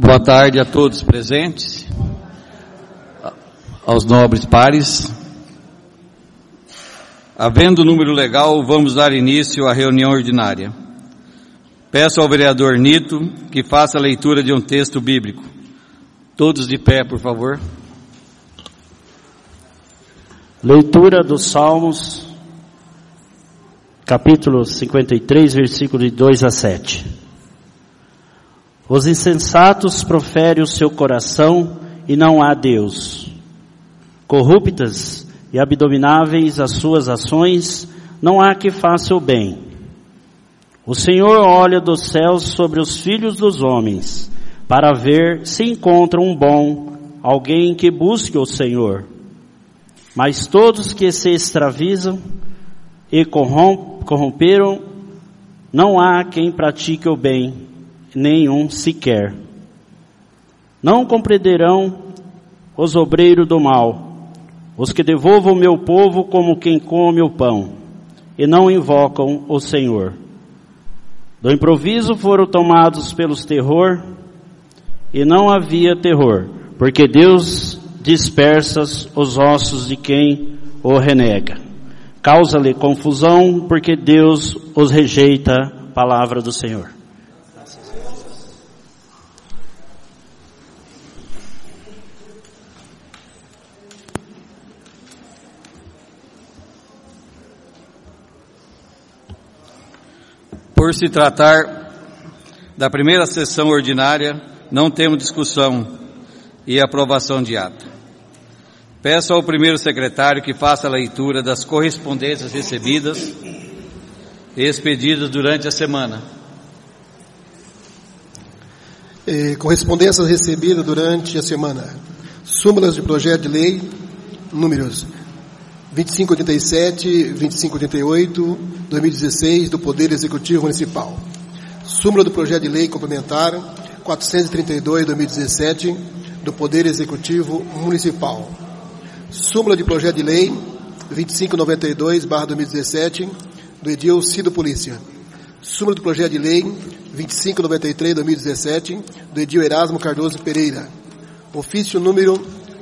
Boa tarde a todos presentes, aos nobres pares. Havendo número legal, vamos dar início à reunião ordinária. Peço ao vereador Nito que faça a leitura de um texto bíblico. Todos de pé, por favor. Leitura dos Salmos, capítulo 53, versículo de 2 a 7. Os insensatos proferem o seu coração e não há Deus. Corruptas e abomináveis as suas ações, não há que faça o bem. O Senhor olha dos céus sobre os filhos dos homens, para ver se encontra um bom, alguém que busque o Senhor. Mas todos que se extraviam e corromperam, não há quem pratique o bem, nenhum sequer. Não compreenderão os obreiros do mal, os que devolvam o meu povo como quem come o pão, e não invocam o Senhor. Do improviso foram tomados pelos terror, e não havia terror, porque Deus dispersa os ossos de quem o renega. Causa-lhe confusão, porque Deus os rejeita. Palavra do Senhor. Por se tratar da primeira sessão ordinária, não temos discussão e aprovação de ato. Peço ao primeiro secretário que faça a leitura das correspondências recebidas e expedidas durante a semana. Correspondências recebidas durante a semana. Súmulas de projeto de lei, números 2587, 2588, 2016, do Poder Executivo Municipal. Súmula do projeto de lei complementar 432, 2017, do Poder Executivo Municipal. Súmula de projeto de lei 2592/2017, do Edil Cido Polícia. Súmula do projeto de lei 2593/2017, do Edil Erasmo Cardoso Pereira. Ofício número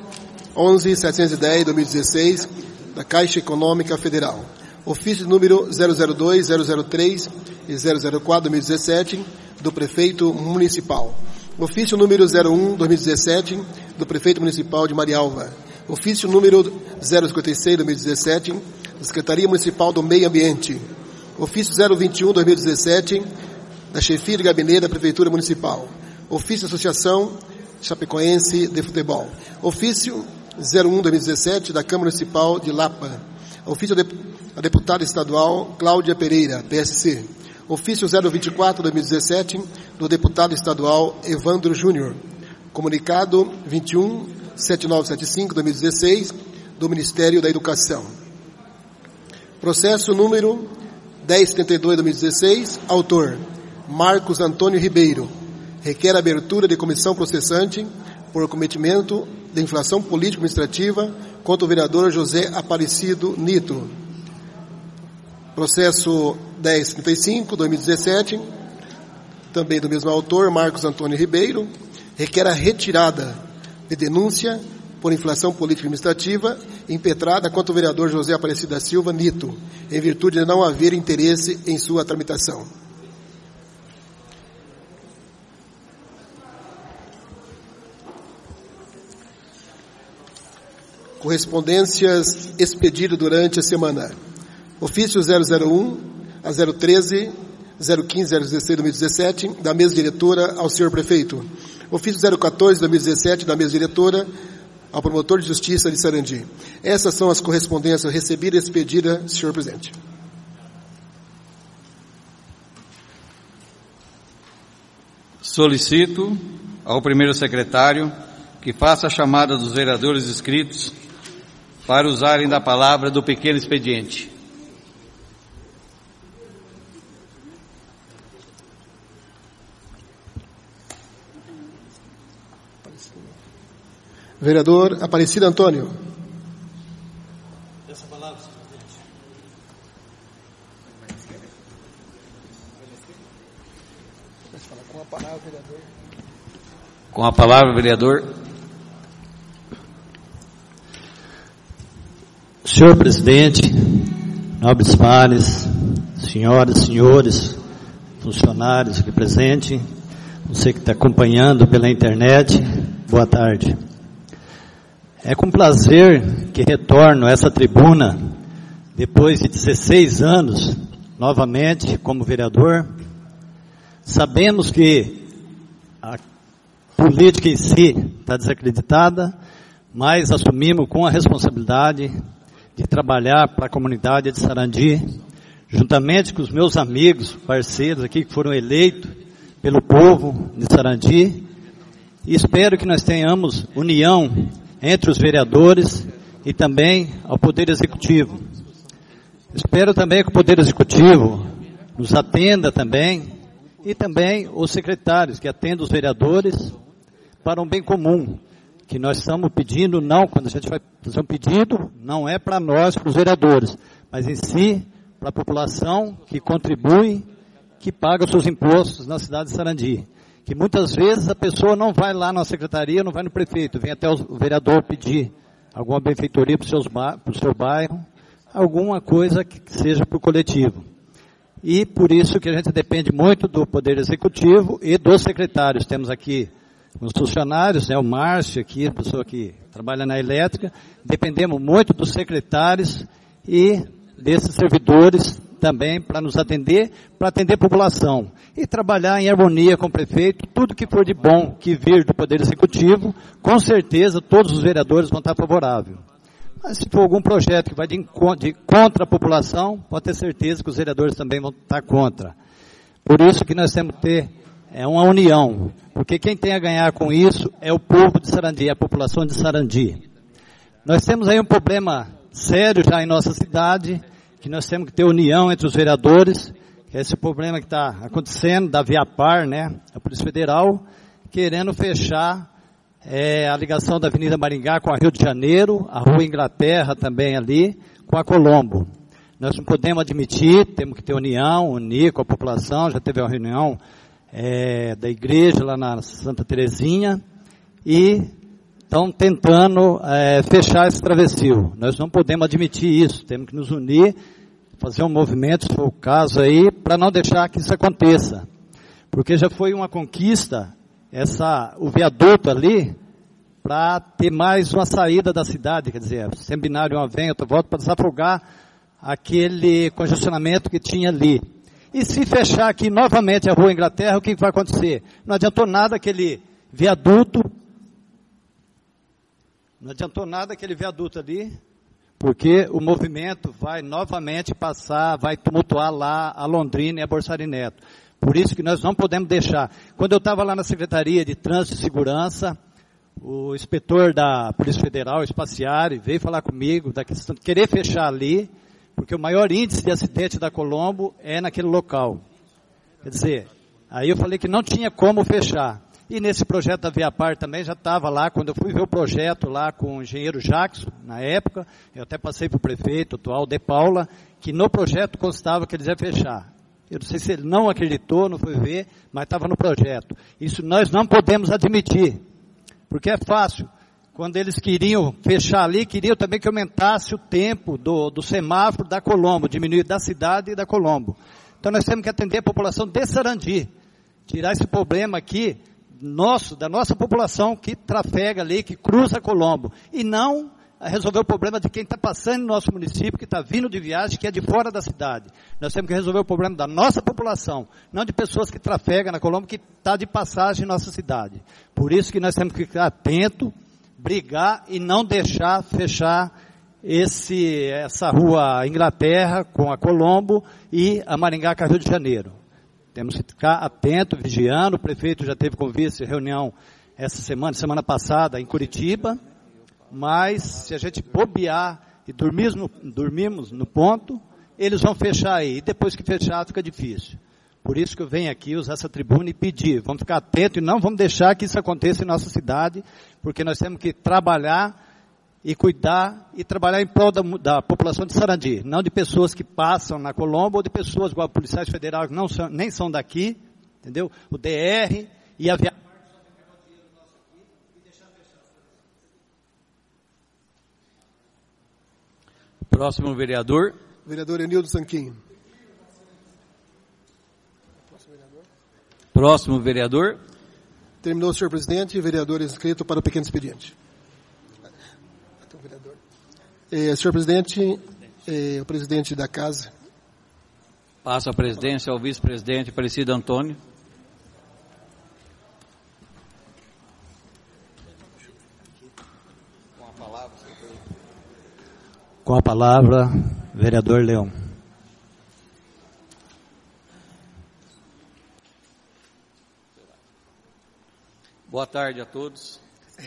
11.710/2016, da Caixa Econômica Federal. Ofício número 002, 003 e 004/2017, do Prefeito Municipal. Ofício número 01/2017, do Prefeito Municipal de Marialva. Ofício número 056/2017, da Secretaria Municipal do Meio Ambiente. Ofício 021/2017, da Chefia de Gabinete da Prefeitura Municipal. Ofício Associação Chapecoense de Futebol. Ofício 01/2017, da Câmara Municipal de Lapa. Ofício a deputada estadual Cláudia Pereira, PSC. Ofício 024/2017, do deputado estadual Evandro Júnior. Comunicado 21.7975/2016, do Ministério da Educação. Processo número 1072/2016, autor Marcos Antônio Ribeiro. Requer abertura de comissão processante por cometimento de infração político-administrativa contra o vereador José Aparecido Nito. Processo 1035/2017, também do mesmo autor, Marcos Antônio Ribeiro, requer a retirada de denúncia por infração político-administrativa impetrada contra o vereador José Aparecido da Silva Nito, em virtude de não haver interesse em sua tramitação. Correspondências expedidas durante a semana. Ofício 001 a 013, 015, 016, 2017, da mesa diretora ao senhor prefeito. Ofício 014, 2017, da mesa diretora ao promotor de justiça de Sarandi. Essas são as correspondências recebidas e expedidas, senhor presidente. Solicito ao primeiro secretário que faça a chamada dos vereadores inscritos para usarem da palavra do pequeno expediente. Vereador Aparecido Antônio. Essa palavra, senhor presidente. Pode falar com a palavra, vereador. Com a palavra, vereador. Senhor presidente, nobres pares, senhoras e senhores, funcionários aqui presentes, você que está acompanhando pela internet, boa tarde. É com prazer que retorno a essa tribuna, depois de 16 anos, novamente como vereador. Sabemos que a política em si está desacreditada, mas assumimos com a responsabilidade de trabalhar para a comunidade de Sarandi, juntamente com os meus amigos, parceiros aqui que foram eleitos pelo povo de Sarandi, e espero que nós tenhamos união entre os vereadores e também ao Poder Executivo. Espero também que o Poder Executivo nos atenda também, e também os secretários que atendam os vereadores para um bem comum, que nós estamos pedindo, não, quando a gente vai fazer um pedido, não é para nós, para os vereadores, mas em si, para a população que contribui, que paga os seus impostos na cidade de Sarandi. Que muitas vezes a pessoa não vai lá na secretaria, não vai no prefeito, vem até o vereador pedir alguma benfeitoria para o seu bairro, alguma coisa que seja para o coletivo. E por isso que a gente depende muito do Poder Executivo e dos secretários. Temos aqui os funcionários, né, o Márcio aqui, a pessoa que trabalha na elétrica, dependemos muito dos secretários e desses servidores também para nos atender, para atender a população e trabalhar em harmonia com o prefeito. Tudo que for de bom que vir do Poder Executivo, com certeza todos os vereadores vão estar favoráveis. Mas se for algum projeto que vai de contra a população, pode ter certeza que os vereadores também vão estar contra. Por isso que nós temos que ter uma união, porque quem tem a ganhar com isso é o povo de Sarandi, a população de Sarandi. Nós temos aí um problema sério já em nossa cidade, que nós temos que ter união entre os vereadores, que é esse problema que está acontecendo da Viapar, né, a Polícia Federal, querendo fechar a ligação da Avenida Maringá com a Rio de Janeiro, a Rua Inglaterra também ali, com a Colombo. Nós não podemos admitir, temos que ter união, unir com a população, já teve uma reunião da igreja lá na Santa Terezinha, e estão tentando fechar esse travessil. Nós não podemos admitir isso, temos que nos unir, fazer um movimento, se for o caso aí, para não deixar que isso aconteça. Porque já foi uma conquista, o viaduto ali, para ter mais uma saída da cidade, quer dizer, sempre binário uma vem, outra volta, para desafogar aquele congestionamento que tinha ali. E se fechar aqui novamente a Rua Inglaterra, o que vai acontecer? Não adiantou nada aquele viaduto, ali, porque o movimento vai novamente passar, vai tumultuar lá a Londrina e a Borsari Neto. Por isso que nós não podemos deixar. Quando eu estava lá na Secretaria de Trânsito e Segurança, o inspetor da Polícia Federal, Espaciari, veio falar comigo da questão de querer fechar ali, porque o maior índice de acidente da Colombo é naquele local. Quer dizer, aí eu falei que não tinha como fechar. E nesse projeto da Viapar também já estava lá, quando eu fui ver o projeto lá com o engenheiro Jackson, na época, eu até passei para o prefeito atual, De Paula, que no projeto constava que eles iam fechar. Eu não sei se ele não acreditou, não foi ver, mas estava no projeto. Isso nós não podemos admitir, porque é fácil. Quando eles queriam fechar ali, queriam também que aumentasse o tempo do semáforo da Colombo, diminuir da cidade e da Colombo. Então nós temos que atender a população de Sarandi, tirar esse problema aqui, da nossa população que trafega ali, que cruza a Colombo, e não resolver o problema de quem está passando no nosso município, que está vindo de viagem, que é de fora da cidade. Nós temos que resolver o problema da nossa população, não de pessoas que trafegam na Colombo, que está de passagem em nossa cidade. Por isso que nós temos que ficar atentos, brigar e não deixar fechar essa rua Inglaterra com a Colombo e a Maringá com a Rio de Janeiro. Temos que ficar atentos, vigiando. O prefeito já teve com vice reunião essa semana passada em Curitiba, mas se a gente bobear e dormirmos no ponto, eles vão fechar aí, e depois que fechar fica difícil. Por isso que eu venho aqui usar essa tribuna e pedir, vamos ficar atentos e não vamos deixar que isso aconteça em nossa cidade, porque nós temos que trabalhar e cuidar e trabalhar em prol da população de Sarandi, não de pessoas que passam na Colombo ou de pessoas igual policiais federais que nem são daqui, entendeu? O DR e a Viapar Próximo vereador. Vereador Enildo Sanquim. Próximo vereador. Terminou, senhor presidente. Vereador inscrito para o pequeno expediente. Senhor presidente, o presidente da casa. Passo a presidência ao vice-presidente Aparecido Antônio. Com a palavra, vereador Leão. Boa tarde a todos.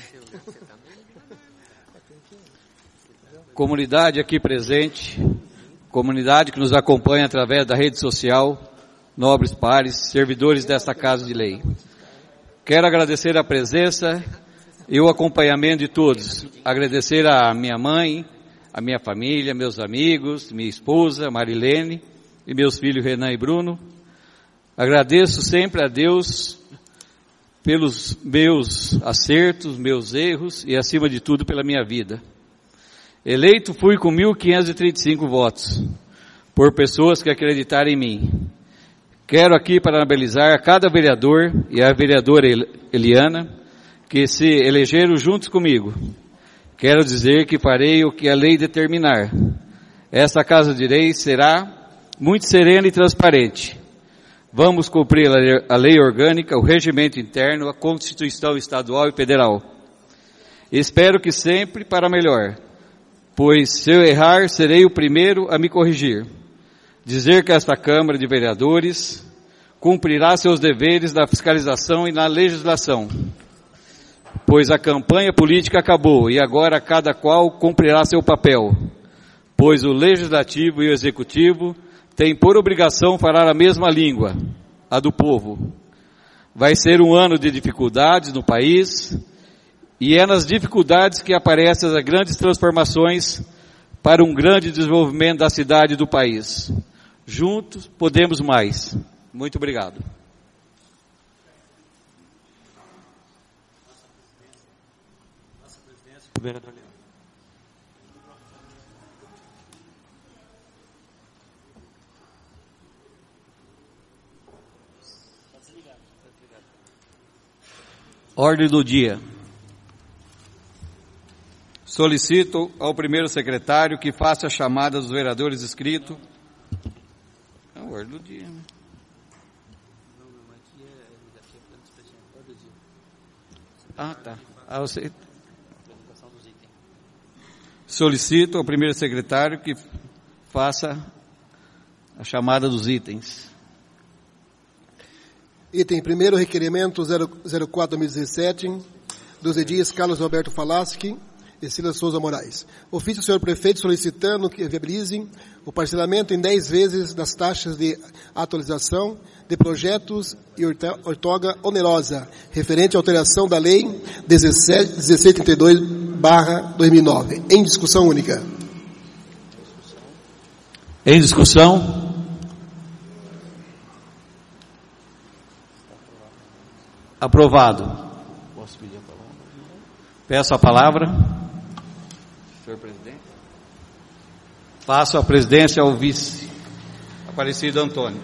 Comunidade aqui presente, comunidade que nos acompanha através da rede social, nobres pares, servidores desta Casa de Lei. Quero agradecer a presença e o acompanhamento de todos. Agradecer a minha mãe, a minha família, meus amigos, minha esposa, Marilene, e meus filhos Renan e Bruno. Agradeço sempre a Deus pelos meus acertos, meus erros e, acima de tudo, pela minha vida. Eleito fui com 1.535 votos, por pessoas que acreditaram em mim. Quero aqui parabenizar a cada vereador e a vereadora Eliana, que se elegeram juntos comigo. Quero dizer que farei o que a lei determinar. Esta Casa de Lei será muito serena e transparente. Vamos cumprir a lei orgânica, o regimento interno, a Constituição estadual e federal. Espero que sempre para melhor, pois se eu errar, serei o primeiro a me corrigir. Dizer que esta Câmara de Vereadores cumprirá seus deveres na fiscalização e na legislação, pois a campanha política acabou e agora cada qual cumprirá seu papel, pois o Legislativo e o Executivo têm por obrigação falar a mesma língua, a do povo. Vai ser um ano de dificuldades no país, e é nas dificuldades que aparecem as grandes transformações para um grande desenvolvimento da cidade e do país. Juntos podemos mais. Muito obrigado. Ordem do dia. Solicito ao primeiro secretário que faça a chamada dos vereadores inscritos. É a ordem do dia. Ah, tá. Solicito ao primeiro secretário que faça a chamada dos itens. Item primeiro, requerimento 04/2017, dos edis Carlos Roberto Falaschi e Silas Souza Moraes. Ofício ao senhor prefeito solicitando que viabilize o parcelamento em 10 vezes das taxas de atualização de projetos e outorga onerosa, referente à alteração da lei 1632/2009. Em discussão única. Em discussão. Aprovado. Posso pedir a palavra? Peço a palavra. Senhor presidente. Passo a presidência ao vice Aparecido Antônio.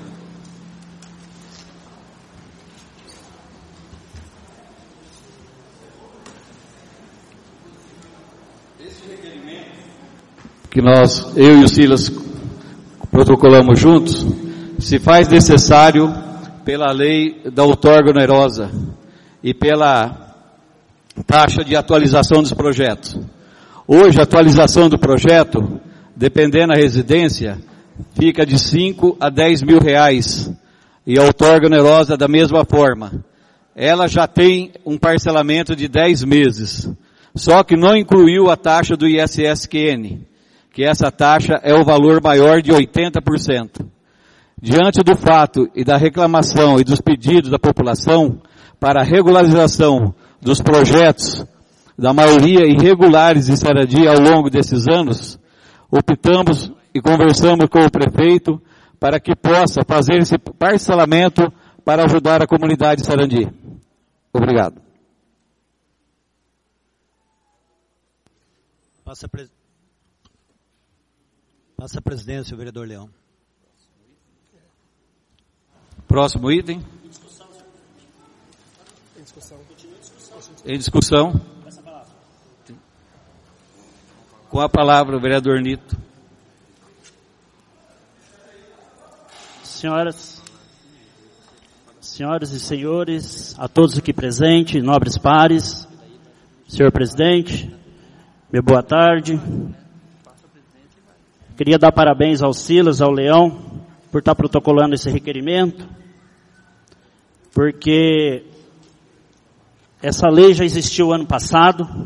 Esse requerimento que eu e o Silas protocolamos juntos, se faz necessário pela lei da outorga onerosa e pela taxa de atualização dos projetos. Hoje, a atualização do projeto, dependendo da residência, fica de 5 a 10 mil reais. E a outorga onerosa da mesma forma. Ela já tem um parcelamento de 10 meses. Só que não incluiu a taxa do ISSQN, que essa taxa é o valor maior de 80%. Diante do fato e da reclamação e dos pedidos da população para a regularização dos projetos, da maioria irregulares em Sarandi ao longo desses anos, optamos e conversamos com o prefeito para que possa fazer esse parcelamento para ajudar a comunidade de Sarandi. Obrigado. Passa a presidência. Passa a presidência, o vereador Leão. Próximo item. Em discussão. Com a palavra, o vereador Nito. Senhoras e senhores, a todos aqui presentes, nobres pares, senhor presidente, meu boa tarde. Queria dar parabéns ao Silas, ao Leão, por estar protocolando esse requerimento, porque essa lei já existiu ano passado,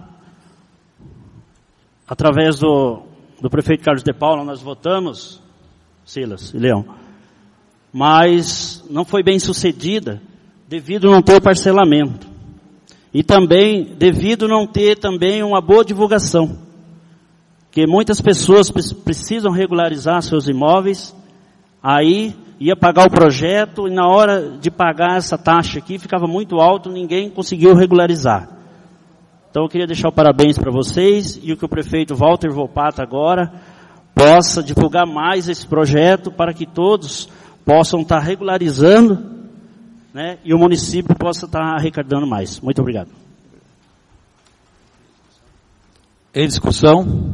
através do prefeito Carlos de Paula nós votamos, Silas e Leão, mas não foi bem sucedida devido a não ter parcelamento e também devido a não ter também uma boa divulgação, que muitas pessoas precisam regularizar seus imóveis, aí ia pagar o projeto e na hora de pagar essa taxa aqui ficava muito alto, ninguém conseguiu regularizar. Então eu queria deixar o parabéns para vocês e o que o prefeito Walter Volpato agora possa divulgar mais esse projeto para que todos possam estar regularizando, né, e o município possa estar arrecadando mais. Muito obrigado. Em discussão.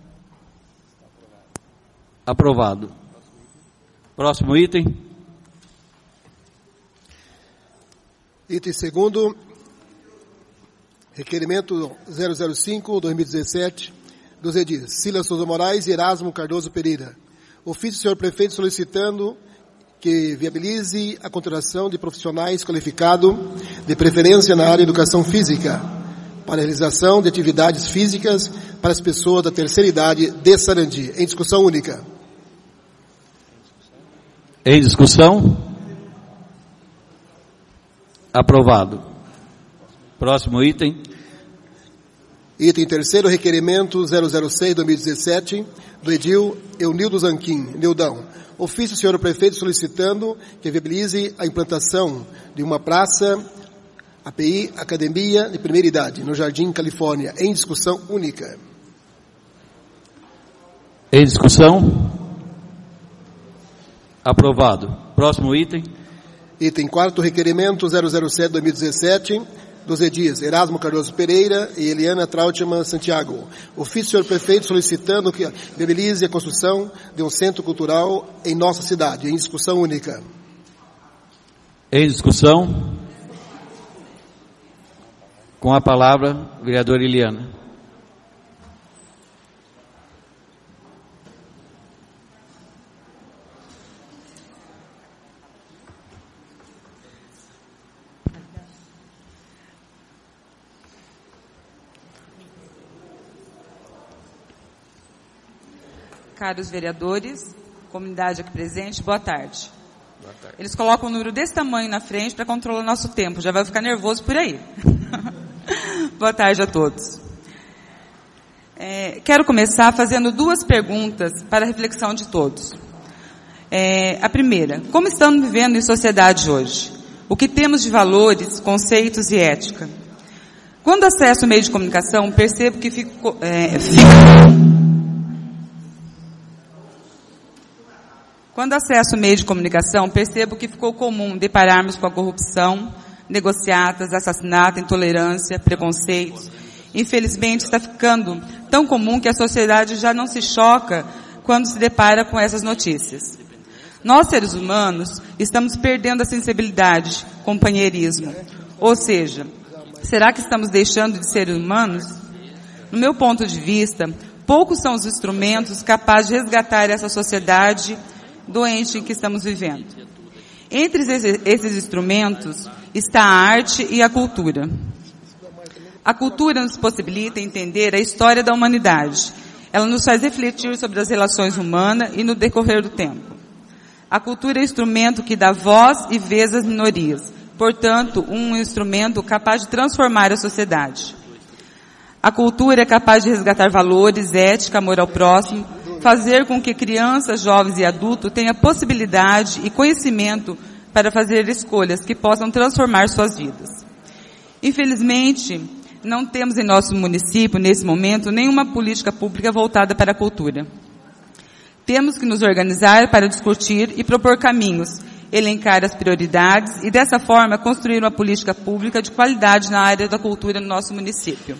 Aprovado. Próximo item. Item segundo. Requerimento 005/2017 dos edis Silas Souza Moraes e Erasmo Cardoso Pereira. Ofício do senhor prefeito solicitando que viabilize a contratação de profissionais qualificados, de preferência na área de educação física, para a realização de atividades físicas para as pessoas da terceira idade de Sarandi. Em discussão única. Em discussão. Aprovado. Próximo item. Item terceiro, requerimento 006/2017 do edil Eunildo Zanquim, Nildão. Ofício do senhor prefeito solicitando que viabilize a implantação de uma praça API, Academia de Primeira Idade, no Jardim Califórnia. Em discussão única. Em discussão. Aprovado. Próximo item. Item quarto, requerimento 007/2017 dos edis Erasmo Cardoso Pereira e Eliana Trautmann Santiago. Ofício do senhor prefeito solicitando que viabilize a construção de um centro cultural em nossa cidade. Em discussão única. Em discussão. Com a palavra, vereadora Eliana. Caros vereadores, comunidade aqui presente, boa tarde. Boa tarde. Eles colocam um número desse tamanho na frente para controlar nosso tempo, já vai ficar nervoso por aí. Boa tarde a todos. Quero começar fazendo duas perguntas para a reflexão de todos. A primeira, como estamos vivendo em sociedade hoje? O que temos de valores, conceitos e ética? Quando acesso ao meio de comunicação, percebo que Quando acesso ao meio de comunicação, percebo que ficou comum depararmos com a corrupção, negociatas, assassinato, intolerância, preconceitos. Infelizmente, está ficando tão comum que a sociedade já não se choca quando se depara com essas notícias. Nós, seres humanos, estamos perdendo a sensibilidade, companheirismo. Ou seja, será que estamos deixando de ser humanos? No meu ponto de vista, poucos são os instrumentos capazes de resgatar essa sociedade doente em que estamos vivendo. Entre esses instrumentos está a arte e a cultura. A cultura nos possibilita entender a história da humanidade. Ela nos faz refletir sobre as relações humanas e no decorrer do tempo. A cultura é um instrumento que dá voz e vez às minorias. Portanto, um instrumento capaz de transformar a sociedade. A cultura é capaz de resgatar valores, ética, amor ao próximo, fazer com que crianças, jovens e adultos tenham possibilidade e conhecimento para fazer escolhas que possam transformar suas vidas. Infelizmente, não temos em nosso município, nesse momento, nenhuma política pública voltada para a cultura. Temos que nos organizar para discutir e propor caminhos, elencar as prioridades e, dessa forma, construir uma política pública de qualidade na área da cultura no nosso município.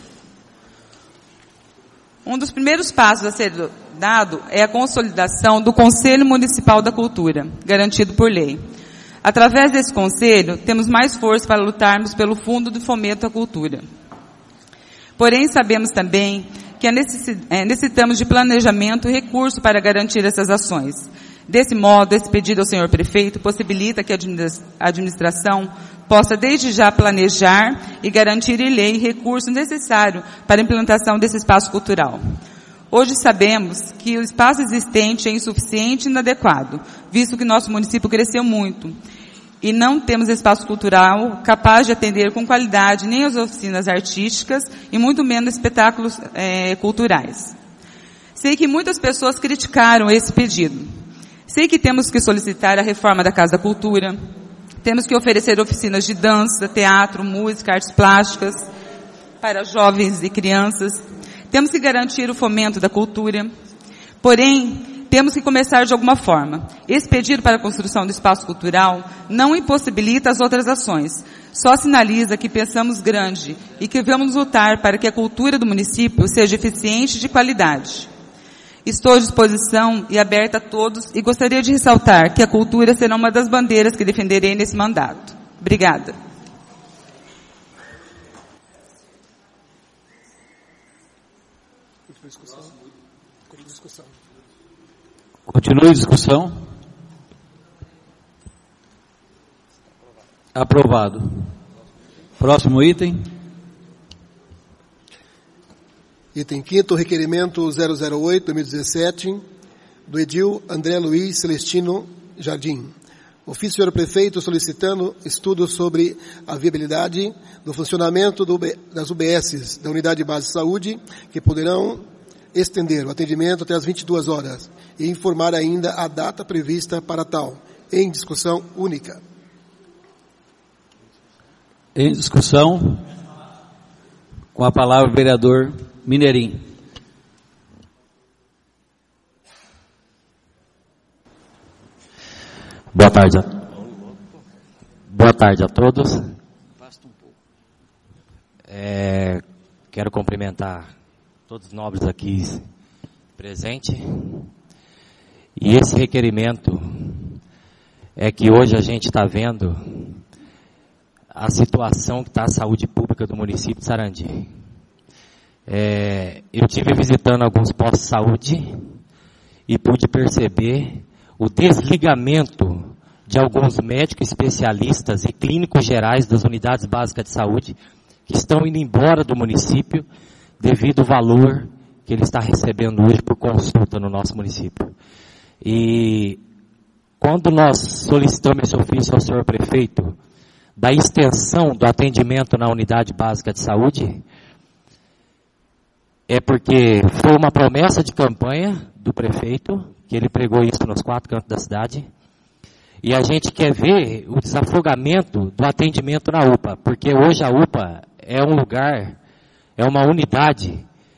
Um dos primeiros passos a ser dado é a consolidação do Conselho Municipal da Cultura, garantido por lei. Através desse conselho, temos mais força para lutarmos pelo Fundo de Fomento à Cultura. Porém, sabemos também que necessitamos de planejamento e recurso para garantir essas ações. Desse modo, esse pedido ao senhor prefeito possibilita que a administração possa desde já planejar e garantir em lei recurso necessário para a implantação desse espaço cultural. Hoje sabemos que o espaço existente é insuficiente e inadequado, visto que nosso município cresceu muito e não temos espaço cultural capaz de atender com qualidade nem as oficinas artísticas e muito menos espetáculos culturais. Sei que muitas pessoas criticaram esse pedido. Sei que temos que solicitar a reforma da Casa da Cultura, temos que oferecer oficinas de dança, teatro, música, artes plásticas para jovens e crianças, temos que garantir o fomento da cultura, porém, temos que começar de alguma forma. Esse pedido para a construção do espaço cultural não impossibilita as outras ações, só sinaliza que pensamos grande e que vamos lutar para que a cultura do município seja eficiente e de qualidade. Estou à disposição e aberta a todos e gostaria de ressaltar que a cultura será uma das bandeiras que defenderei nesse mandato. Obrigada. Continue a discussão. Aprovado. Próximo item. Item 5º, requerimento 008-2017, do edil André Luiz Celestino Jardim. Ofício do senhor prefeito solicitando estudo sobre a viabilidade do funcionamento das UBSs da Unidade Básica de Saúde, que poderão estender o atendimento até as 22 horas e informar ainda a data prevista para tal, em discussão única. Em discussão, com a palavra o vereador Mineirinho. Boa tarde a todos. Quero cumprimentar todos os nobres aqui presentes. E esse requerimento é que hoje a gente está vendo a situação que está a saúde pública do município de Sarandi. Eu estive visitando alguns postos de saúde e pude perceber o desligamento de alguns médicos especialistas e clínicos gerais das unidades básicas de saúde que estão indo embora do município devido ao valor que ele está recebendo hoje por consulta no nosso município. E quando nós solicitamos esse ofício ao senhor prefeito da extensão do atendimento na unidade básica de saúde, é porque foi uma promessa de campanha do prefeito, que ele pregou isso nos 4 cantos da cidade, e a gente quer ver o desafogamento do atendimento na UPA, porque hoje a UPA é um lugar, é uma unidade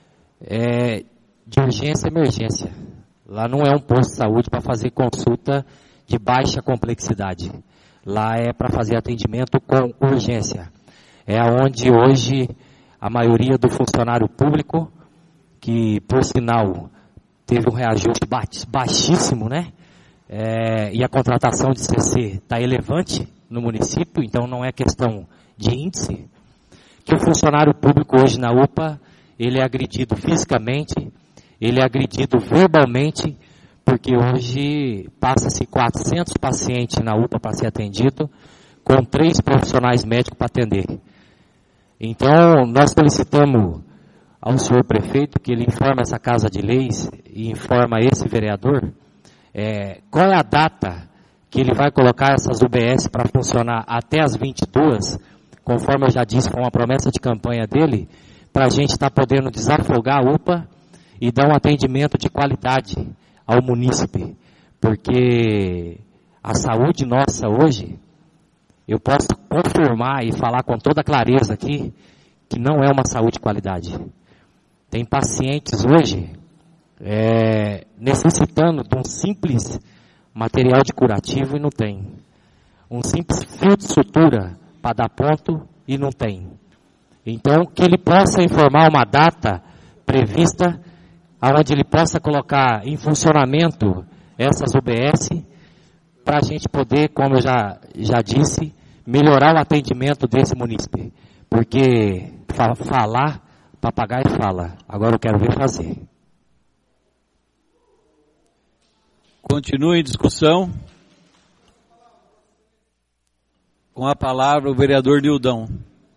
de urgência e emergência. Lá não é um posto de saúde para fazer consulta de baixa complexidade. Lá é para fazer atendimento com urgência. É onde hoje a maioria do funcionário público, que por sinal teve um reajuste baixíssimo, né? E a contratação de CC está elevante no município, então não é questão de índice, que o funcionário público hoje na UPA, ele é agredido fisicamente, ele é agredido verbalmente, porque hoje passa-se 400 pacientes na UPA para ser atendido, com 3 profissionais médicos para atender. Então, nós solicitamos ao senhor prefeito que ele informe essa Casa de Leis e informa esse vereador qual é a data que ele vai colocar essas UBS para funcionar até as 22, conforme eu já disse, foi uma promessa de campanha dele, para a gente estar podendo desafogar a UPA e dar um atendimento de qualidade ao munícipe, porque a saúde nossa hoje, eu posso confirmar e falar com toda clareza aqui, que não é uma saúde de qualidade. Tem pacientes hoje necessitando de um simples material de curativo e não tem. Um simples fio de sutura para dar ponto e não tem. Então, que ele possa informar uma data prevista, onde ele possa colocar em funcionamento essas UBS, para a gente poder, como eu já disse, melhorar o atendimento desse munícipe. Porque falar, papagaio fala. Agora eu quero ver fazer. Continua em discussão. Com a palavra o vereador Nildão.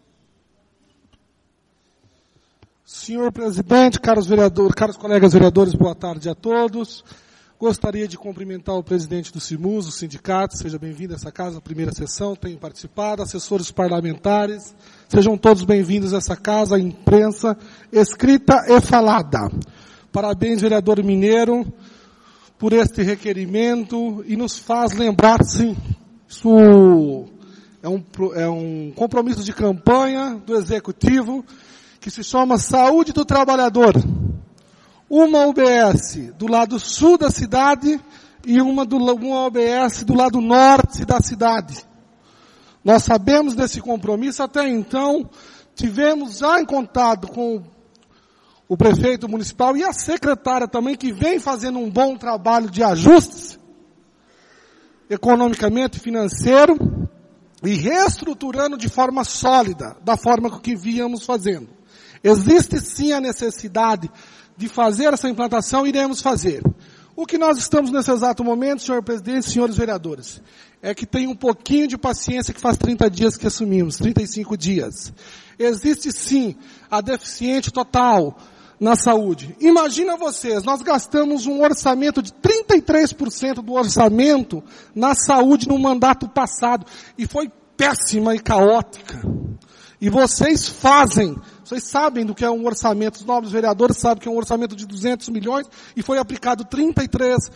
Senhor presidente, caros colegas vereadores, boa tarde a todos. Gostaria de cumprimentar o presidente do CIMUS, o sindicato, seja bem-vindo a essa casa, primeira sessão, tenho participado, assessores parlamentares, sejam todos bem-vindos a essa casa, a imprensa, escrita e falada. Parabéns, vereador Mineiro, por este requerimento, e nos faz lembrar, sim, isso é um compromisso de campanha do Executivo, que se chama Saúde do Trabalhador. Uma UBS do lado sul da cidade e uma UBS do lado norte da cidade. Nós sabemos desse compromisso, até então tivemos já em contato com o prefeito municipal e a secretária também, que vem fazendo um bom trabalho de ajustes economicamente, financeiro, e reestruturando de forma sólida, da forma que víamos fazendo. Existe sim a necessidade de fazer essa implantação, iremos fazer. O que nós estamos nesse exato momento, senhor presidente, senhores vereadores, é que tem um pouquinho de paciência, que faz 30 dias que assumimos, 35 dias. Existe sim a deficiente total na saúde. Imagina vocês, nós gastamos um orçamento de 33% do orçamento na saúde no mandato passado, e foi péssima e caótica. E vocês sabem do que é um orçamento, os nobres vereadores sabem que é um orçamento de 200 milhões e foi aplicado 33%.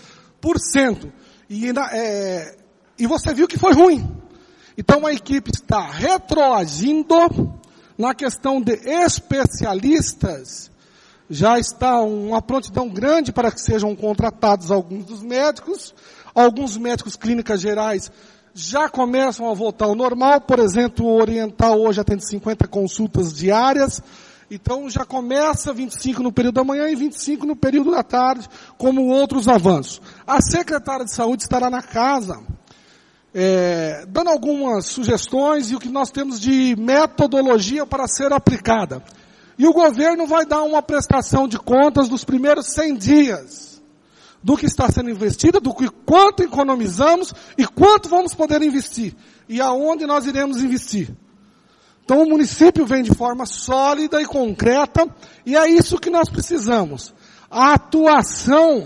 E você viu que foi ruim. Então a equipe está retroagindo na questão de especialistas. Já está uma prontidão grande para que sejam contratados alguns dos médicos. Alguns médicos clínicas gerais já começam a voltar ao normal. Por exemplo, o Oriental hoje atende 50 consultas diárias. Então já começa 25 no período da manhã e 25 no período da tarde, como outros avanços. A secretária de saúde estará na casa, dando algumas sugestões e o que nós temos de metodologia para ser aplicada. E o governo vai dar uma prestação de contas dos primeiros 100 dias. Do que está sendo investido, do que quanto economizamos e quanto vamos poder investir. E aonde nós iremos investir. Então o município vem de forma sólida e concreta, e é isso que nós precisamos. A atuação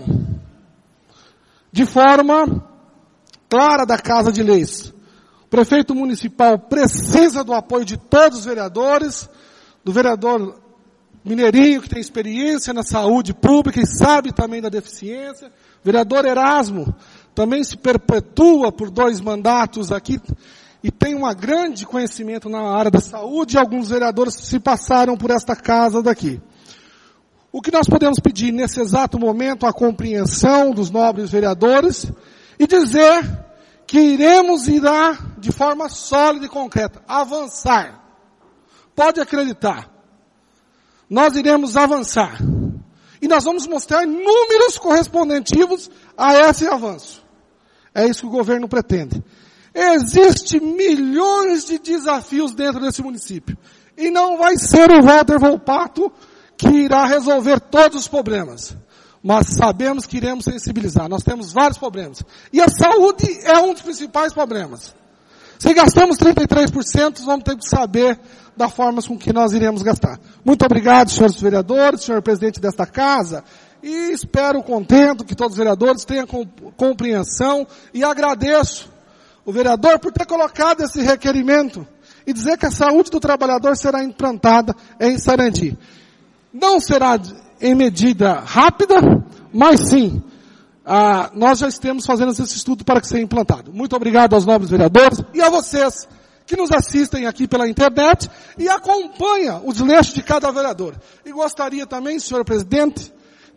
de forma clara da Casa de Leis. O prefeito municipal precisa do apoio de todos os vereadores, do vereador Mineirinho, que tem experiência na saúde pública e sabe também da deficiência. O vereador Erasmo também se perpetua por 2 mandatos aqui e tem um grande conhecimento na área da saúde, e alguns vereadores se passaram por esta casa daqui. O que nós podemos pedir nesse exato momento, a compreensão dos nobres vereadores, e dizer que iremos ir de forma sólida e concreta, avançar. Pode acreditar. Nós iremos avançar. E nós vamos mostrar números correspondentivos a esse avanço. É isso que o governo pretende. Existem milhões de desafios dentro desse município. E não vai ser o Walter Volpato que irá resolver todos os problemas. Mas sabemos que iremos sensibilizar. Nós temos vários problemas. E a saúde é um dos principais problemas. Se gastamos 33%, vamos ter que saber da forma com que nós iremos gastar. Muito obrigado, senhores vereadores, senhor presidente desta casa, e espero contento que todos os vereadores tenham compreensão, e agradeço o vereador por ter colocado esse requerimento e dizer que a saúde do trabalhador será implantada em Sarandi. Não será em medida rápida, mas sim, nós já estamos fazendo esse estudo para que seja implantado. Muito obrigado aos nobres vereadores e a vocês que nos assistem aqui pela internet e acompanham o desleixo de cada vereador. E gostaria também, senhor presidente,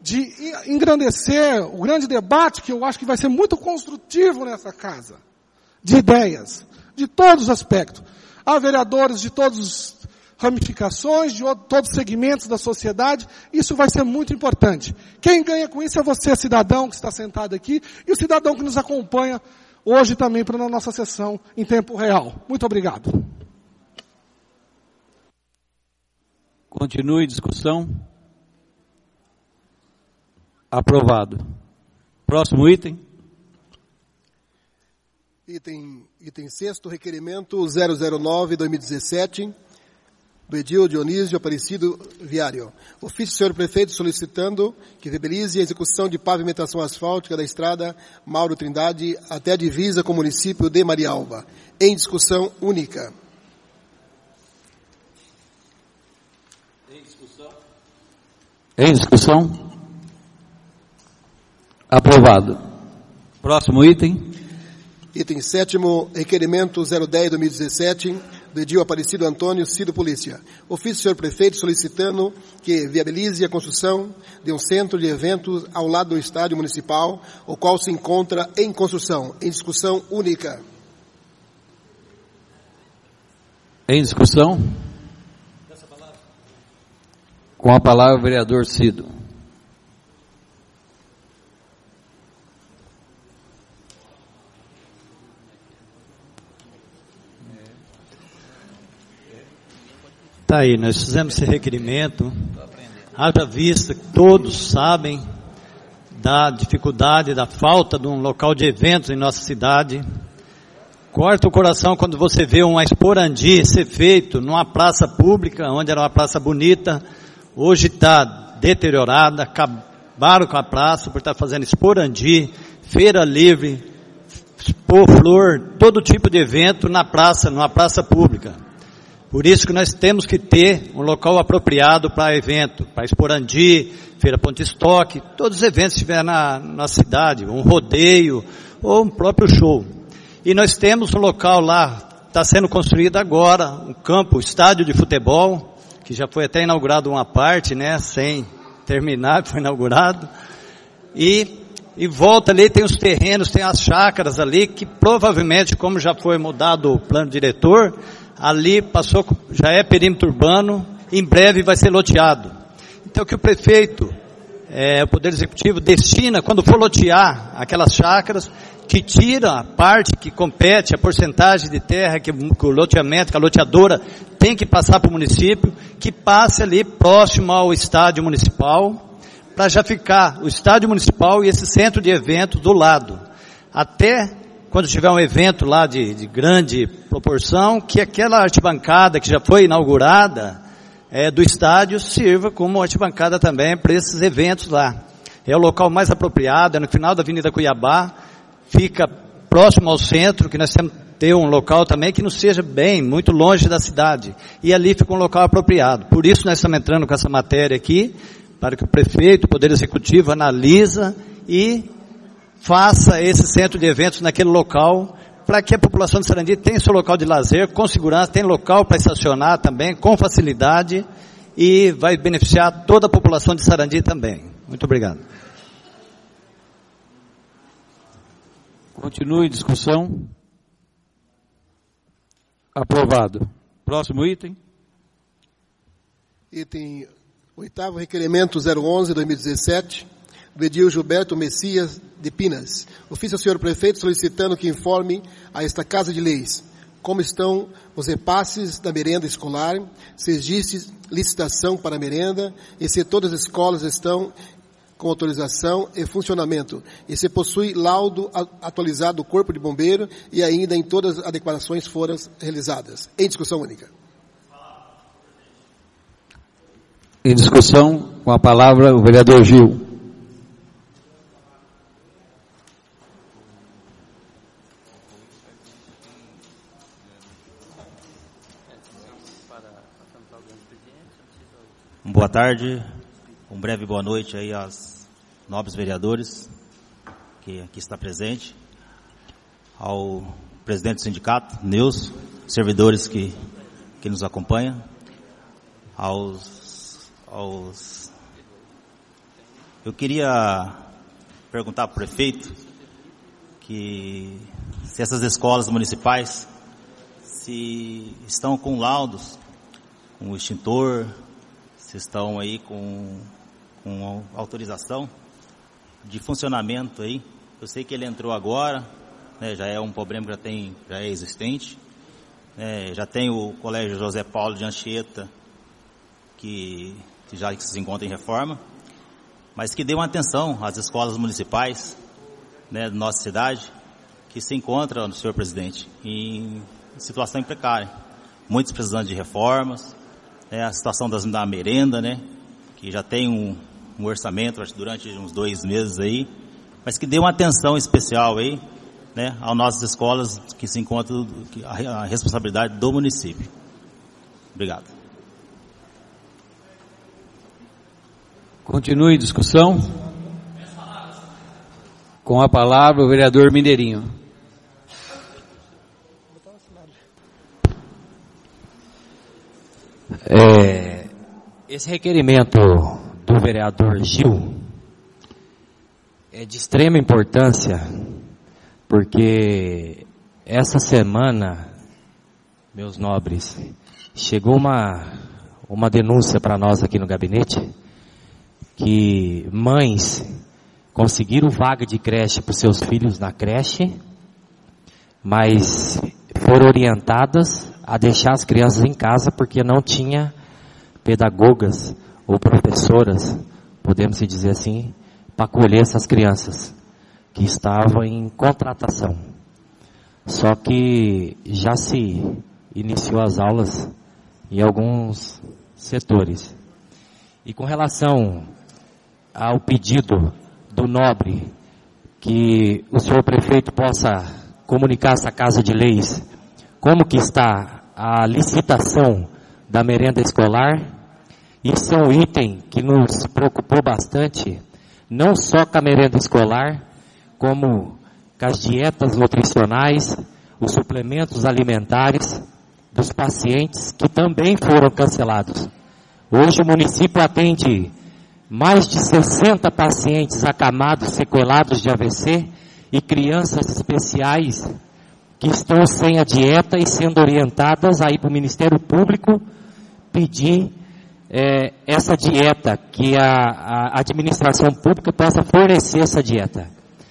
de engrandecer o grande debate, que eu acho que vai ser muito construtivo nessa casa, de ideias, de todos os aspectos. Há vereadores de todas as ramificações, de todos os segmentos da sociedade, isso vai ser muito importante. Quem ganha com isso é você, cidadão, que está sentado aqui, e o cidadão que nos acompanha hoje também para a nossa sessão em tempo real. Muito obrigado. Continue discussão. Aprovado. Próximo item. Item 6º, requerimento 009-2017, do Edil Dionísio Aparecido Viário. Ofício do senhor prefeito solicitando que viabilize a execução de pavimentação asfáltica da estrada Mauro Trindade até a divisa com o município de Marialva. Em discussão única. Em discussão? Aprovado. Próximo item. Item 7º, requerimento 010-2017, do Edil Aparecido Antônio Cido Polícia. Ofício do senhor prefeito solicitando que viabilize a construção de um centro de eventos ao lado do estádio municipal, o qual se encontra em construção. Em discussão única. Em discussão? Com a palavra o vereador Cido. Está aí, nós fizemos esse requerimento, haja vista que todos sabem da dificuldade, da falta de um local de eventos em nossa cidade. Corta o coração quando você vê uma Esporandi ser feito numa praça pública, onde era uma praça bonita, hoje está deteriorada, acabaram com a praça por estar fazendo Esporandi, feira livre, expor flor, todo tipo de evento na praça, numa praça pública. Por isso que nós temos que ter um local apropriado para evento, para Esporandi, Feira Ponte Estoque, todos os eventos que tiver na cidade, um rodeio ou um próprio show. E nós temos um local lá, está sendo construído agora, um campo, estádio de futebol, que já foi até inaugurado uma parte, né, sem terminar, foi inaugurado. E volta ali, tem os terrenos, tem as chácaras ali, que provavelmente, como já foi mudado o plano diretor, ali passou, já é perímetro urbano, em breve vai ser loteado. Então que o prefeito, o Poder Executivo destina, quando for lotear aquelas chácaras, que tira a parte que compete, a porcentagem de terra que o loteamento, que a loteadora tem que passar para o município, que passe ali próximo ao estádio municipal, para já ficar o estádio municipal e esse centro de eventos do lado. Até quando tiver um evento lá de grande proporção, que aquela arquibancada que já foi inaugurada do estádio sirva como arquibancada também para esses eventos lá. É o local mais apropriado, é no final da Avenida Cuiabá, fica próximo ao centro, que nós temos que ter um local também que não seja bem, muito longe da cidade. E ali fica um local apropriado. Por isso nós estamos entrando com essa matéria aqui, para que o prefeito, o Poder Executivo, analisa e faça esse centro de eventos naquele local, para que a população de Sarandi tenha seu local de lazer, com segurança, tenha local para estacionar também, com facilidade, e vai beneficiar toda a população de Sarandi também. Muito obrigado. Continue discussão. Aprovado. Próximo item. Item 8º, requerimento 011-2017, do Edil Gilberto Messias de Pinas. Ofício ao senhor prefeito solicitando que informe a esta Casa de Leis como estão os repasses da merenda escolar, se existe licitação para a merenda e se todas as escolas estão com autorização e funcionamento, e se possui laudo atualizado do Corpo de Bombeiro e ainda em todas as adequações foram realizadas. Em discussão única. Em discussão, com a palavra o vereador Gil. Boa tarde, breve boa noite aí aos nobres vereadores que aqui está presente, ao presidente do sindicato, Nilson, servidores que nos acompanham, aos Eu queria perguntar para o prefeito que se essas escolas municipais se estão com laudos, com extintor, se estão aí com autorização de funcionamento aí. Eu sei que ele entrou agora, né, já é um problema que já é existente. Já tem o Colégio José Paulo de Anchieta, que já se encontra em reforma, mas que dê uma atenção às escolas municipais, né, da nossa cidade, que se encontram, senhor presidente, em situação precária. Muitos precisando de reformas, a situação da merenda, né, que já tem um orçamento, acho, durante uns 2 meses aí, mas que dê uma atenção especial aí, né, às nossas escolas que se encontram, a responsabilidade do município. Obrigado. Continue discussão. Com a palavra o vereador Mineirinho. Esse requerimento do vereador Gil é de extrema importância, porque essa semana, meus nobres, chegou uma denúncia para nós aqui no gabinete, que mães conseguiram vaga de creche para os seus filhos na creche, mas foram orientadas a deixar as crianças em casa porque não tinha pedagogas ou professoras, podemos dizer assim, para acolher essas crianças que estavam em contratação. Só que já se iniciou as aulas em alguns setores. E com relação ao pedido do nobre que o senhor prefeito possa comunicar essa Casa de Leis como que está a licitação da merenda escolar, isso é um item que nos preocupou bastante, não só com a merenda escolar, como com as dietas nutricionais, os suplementos alimentares dos pacientes que também foram cancelados. Hoje o município atende mais de 60 pacientes acamados, sequelados de AVC e crianças especiais que estão sem a dieta e sendo orientadas a ir para o Ministério Público pedir essa dieta, que a administração pública possa fornecer essa dieta.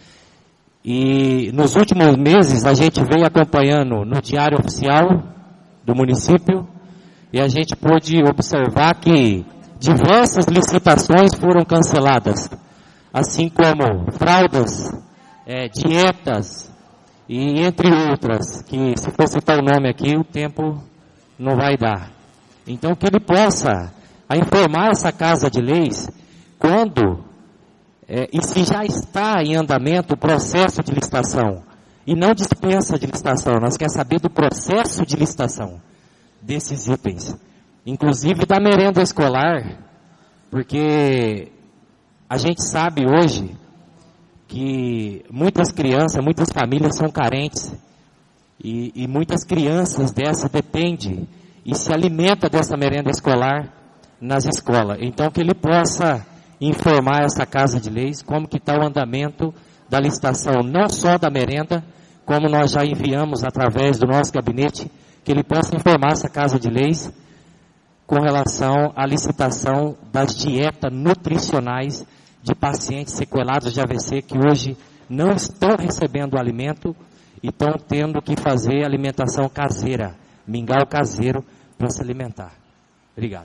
E nos últimos meses a gente veio acompanhando no Diário Oficial do município e a gente pôde observar que diversas licitações foram canceladas, assim como fraldas, dietas e entre outras, que se for citar o nome aqui, o tempo não vai dar. Então que ele possa informar essa Casa de Leis quando e se já está em andamento o processo de licitação, e não dispensa de licitação, nós queremos saber do processo de licitação desses itens, inclusive da merenda escolar, porque a gente sabe hoje que muitas crianças, muitas famílias são carentes, e muitas crianças dessa dependem e se alimentam dessa merenda escolar nas escolas. Então que ele possa informar essa Casa de Leis como que está o andamento da licitação, não só da merenda, como nós já enviamos através do nosso gabinete, que ele possa informar essa Casa de Leis com relação à licitação das dietas nutricionais de pacientes sequelados de AVC que hoje não estão recebendo o alimento e estão tendo que fazer alimentação caseira, mingau caseiro para se alimentar. Obrigado.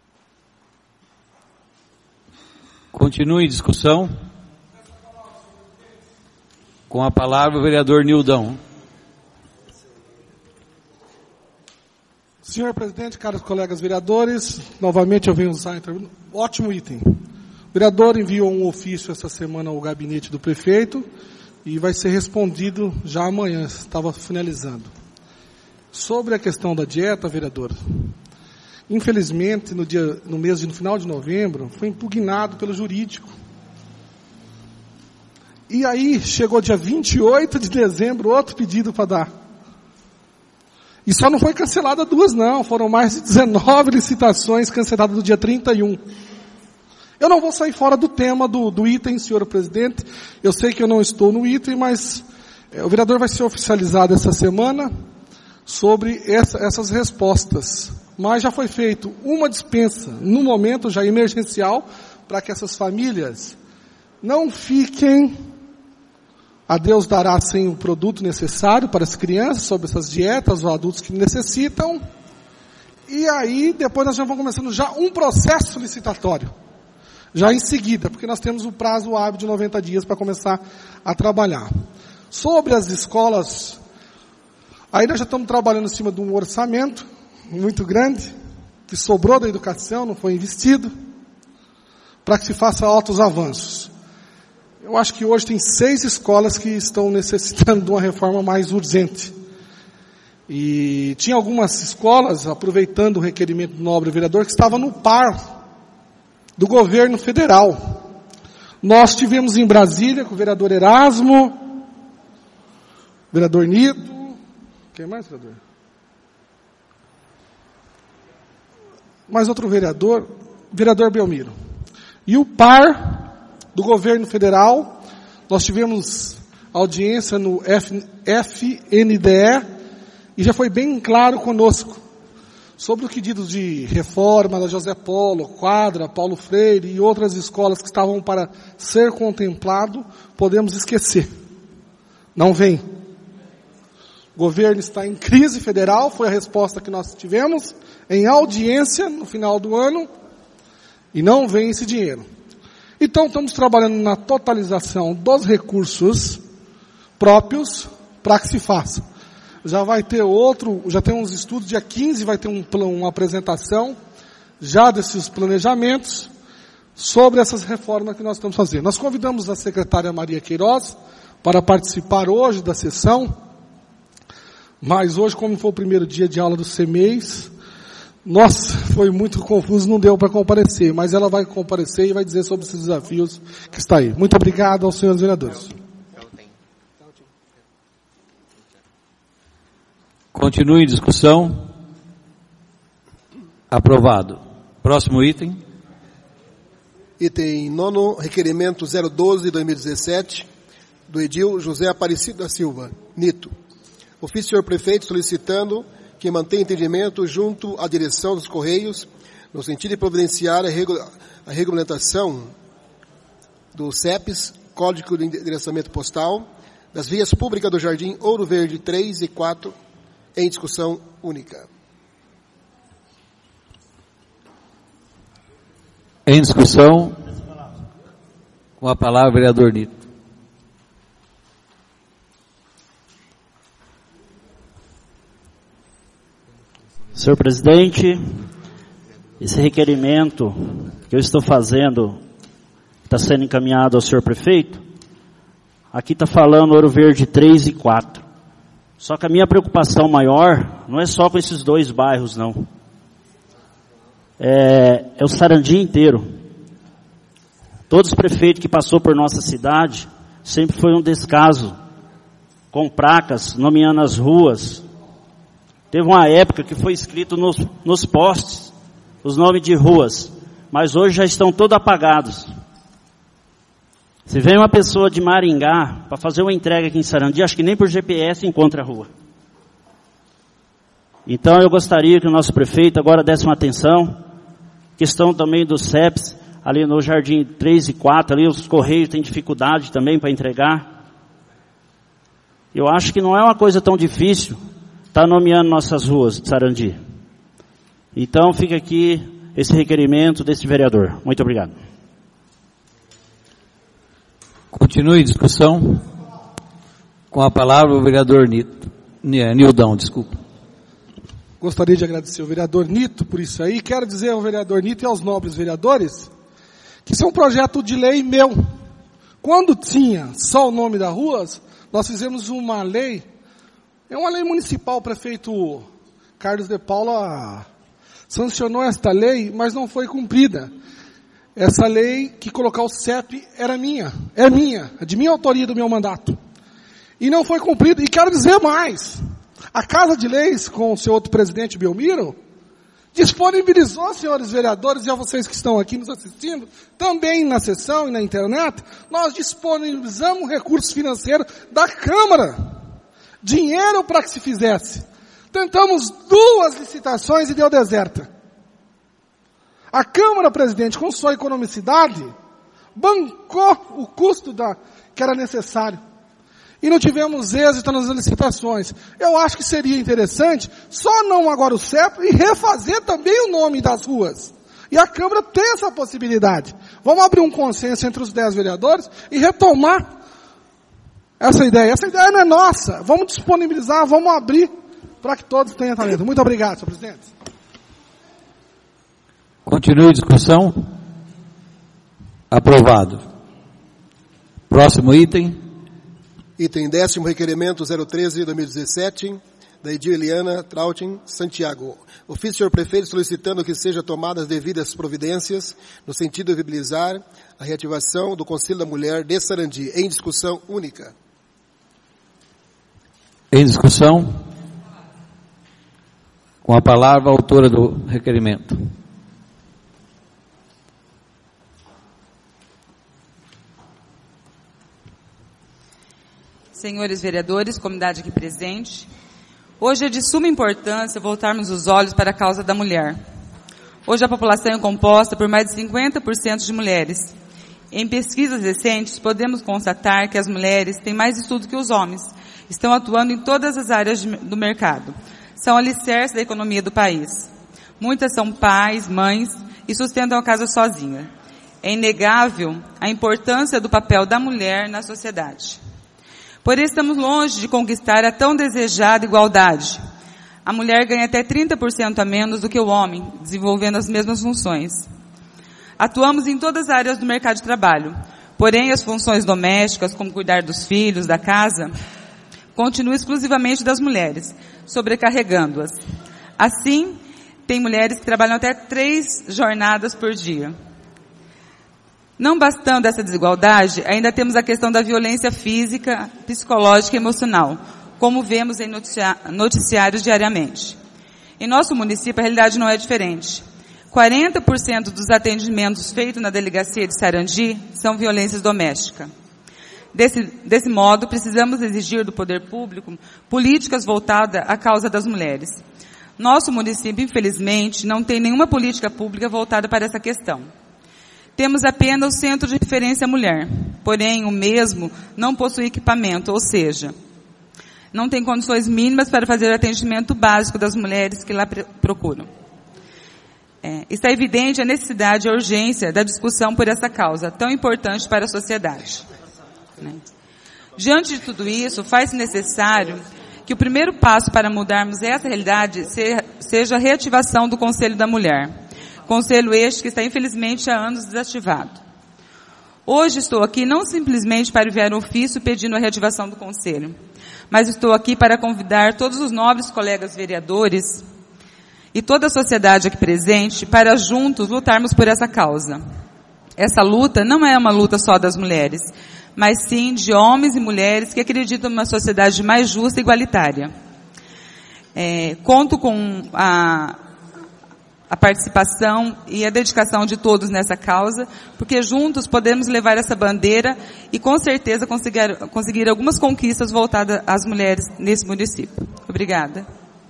Continue discussão. Com a palavra o vereador Nildão. Senhor presidente, caros colegas vereadores, novamente eu venho usar ótimo item. O vereador enviou um ofício essa semana ao gabinete do prefeito e vai ser respondido já amanhã, estava finalizando. Sobre a questão da dieta, vereador, infelizmente no final de novembro foi impugnado pelo jurídico. E aí chegou dia 28 de dezembro outro pedido para dar. E só não foi cancelada 2 não, foram mais de 19 licitações canceladas no dia 31. Eu não vou sair fora do tema do item, senhor presidente. Eu sei que eu não estou no item, mas o vereador vai ser oficializado essa semana sobre essas respostas. Mas já foi feito uma dispensa, no momento já emergencial, para que essas famílias não fiquem, a Deus dará, sem o produto necessário para as crianças, sobre essas dietas, ou adultos que necessitam. E aí, depois nós já vamos começando já um processo licitatório. Já em seguida, porque nós temos o prazo hábil de 90 dias para começar a trabalhar. Sobre as escolas, aí nós já estamos trabalhando em cima de um orçamento muito grande, que sobrou da educação, não foi investido, para que se faça altos avanços. Eu acho que hoje tem 6 escolas que estão necessitando de uma reforma mais urgente. E tinha algumas escolas, aproveitando o requerimento do nobre vereador, que estavam no par do governo federal. Nós tivemos em Brasília com o vereador Erasmo, vereador Nito, quem mais, vereador? Mais outro vereador, vereador Belmiro. E o par do governo federal, nós tivemos audiência no FNDE, e já foi bem claro conosco, sobre o pedido de reforma da José Polo, Quadra, Paulo Freire e outras escolas que estavam para ser contemplado, podemos esquecer. Não vem. O governo está em crise federal, foi a resposta que nós tivemos, em audiência no final do ano, e não vem esse dinheiro. Então estamos trabalhando na totalização dos recursos próprios para que se faça. Já vai ter já tem uns estudos, dia 15 vai ter uma apresentação já desses planejamentos sobre essas reformas que nós estamos fazendo. Nós convidamos a secretária Maria Queiroz para participar hoje da sessão, mas hoje, como foi o primeiro dia de aula do CEMEIS, nossa, foi muito confuso, não deu para comparecer, mas ela vai comparecer e vai dizer sobre esses desafios que está aí. Muito obrigado aos senhores vereadores. Continue em discussão. Aprovado. Próximo item. Item 9, requerimento 012/2017, do edil José Aparecido da Silva, Nito. Ofício do senhor prefeito solicitando que mantenha entendimento junto à direção dos Correios, no sentido de providenciar a regulamentação do CEPS, Código de Endereçamento Postal, das vias públicas do Jardim Ouro Verde 3 e 4, em discussão única. Em discussão, com a palavra, vereador Nito. Senhor presidente, esse requerimento que eu estou fazendo, está sendo encaminhado ao senhor prefeito, aqui está falando Ouro Verde 3 e 4. Só que a minha preocupação maior não é só com esses 2 bairros, não. É o Sarandi inteiro. Todos os prefeitos que passou por nossa cidade, sempre foi um descaso, com placas, nomeando as ruas. Teve uma época que foi escrito nos postes, os nomes de ruas, mas hoje já estão todos apagados. Se vem uma pessoa de Maringá para fazer uma entrega aqui em Sarandi, acho que nem por GPS encontra a rua. Então eu gostaria que o nosso prefeito agora desse uma atenção, questão também dos CEPs, ali no Jardim 3 e 4, ali os Correios têm dificuldade também para entregar. Eu acho que não é uma coisa tão difícil estar nomeando nossas ruas de Sarandi. Então fica aqui esse requerimento desse vereador. Muito obrigado. Continue em discussão. Com a palavra o vereador Nildão, desculpa. Gostaria de agradecer ao vereador Nito por isso aí. Quero dizer ao vereador Nito e aos nobres vereadores que isso é um projeto de lei meu. Quando tinha só o nome das ruas, nós fizemos uma lei, é uma lei municipal, o prefeito Carlos de Paula sancionou esta lei, mas não foi cumprida. Essa lei que colocar o CEP era minha, é de minha autoria, do meu mandato. E não foi cumprida. E quero dizer mais, a Casa de Leis, com o seu outro presidente Belmiro, disponibilizou, senhores vereadores, e a vocês que estão aqui nos assistindo, também na sessão e na internet, nós disponibilizamos recursos financeiros da Câmara. Dinheiro para que se fizesse. Tentamos 2 licitações e deu deserta. A Câmara, presidente, com sua economicidade, bancou o custo que era necessário. E não tivemos êxito nas licitações. Eu acho que seria interessante, só não agora o CEP, e refazer também o nome das ruas. E a Câmara tem essa possibilidade. Vamos abrir um consenso entre os 10 vereadores e retomar essa ideia. Essa ideia não é nossa. Vamos disponibilizar, vamos abrir para que todos tenham talento. Muito obrigado, senhor presidente. Continue a discussão. Aprovado. Próximo item. Item 10º, requerimento 013/2017, da Edir Eliana Trautin Santiago. Ofício do senhor prefeito solicitando que sejam tomadas devidas providências no sentido de viabilizar a reativação do Conselho da Mulher de Sarandi. Em discussão única. Em discussão. Com a palavra a autora do requerimento. Senhores vereadores, comunidade aqui presente, hoje é de suma importância voltarmos os olhos para a causa da mulher. Hoje a população é composta por mais de 50% de mulheres. Em pesquisas recentes, podemos constatar que as mulheres têm mais estudo que os homens, estão atuando em todas as áreas do mercado, são alicerces da economia do país. Muitas são pais, mães e sustentam a casa sozinha. É inegável a importância do papel da mulher na sociedade. Porém, estamos longe de conquistar a tão desejada igualdade. A mulher ganha até 30% a menos do que o homem, desenvolvendo as mesmas funções. Atuamos em todas as áreas do mercado de trabalho. Porém, as funções domésticas, como cuidar dos filhos, da casa, continuam exclusivamente das mulheres, sobrecarregando-as. Assim, tem mulheres que trabalham até 3 jornadas por dia. Não bastando essa desigualdade, ainda temos a questão da violência física, psicológica e emocional, como vemos em noticiários diariamente. Em nosso município, a realidade não é diferente. 40% dos atendimentos feitos na delegacia de Sarandi são violências domésticas. Desse modo, precisamos exigir do poder público políticas voltadas à causa das mulheres. Nosso município, infelizmente, não tem nenhuma política pública voltada para essa questão. Temos apenas o Centro de Referência Mulher, porém o mesmo não possui equipamento, ou seja, não tem condições mínimas para fazer o atendimento básico das mulheres que lá procuram. Está evidente a necessidade e a urgência da discussão por essa causa, tão importante para a sociedade. Diante de tudo isso, faz-se necessário que o primeiro passo para mudarmos essa realidade seja a reativação do Conselho da Mulher. Conselho este que está infelizmente há anos desativado. Hoje estou aqui não simplesmente para enviar um ofício pedindo a reativação do Conselho, mas estou aqui para convidar todos os nobres colegas vereadores e toda a sociedade aqui presente para juntos lutarmos por essa causa. Essa luta não é uma luta só das mulheres, mas sim de homens e mulheres que acreditam numa sociedade mais justa e igualitária. Conto com a participação e a dedicação de todos nessa causa, porque juntos podemos levar essa bandeira e com certeza conseguir algumas conquistas voltadas às mulheres nesse município. Obrigada.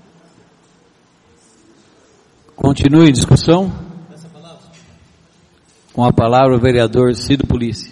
Continue em discussão. Com a palavra o vereador Cido Polícia.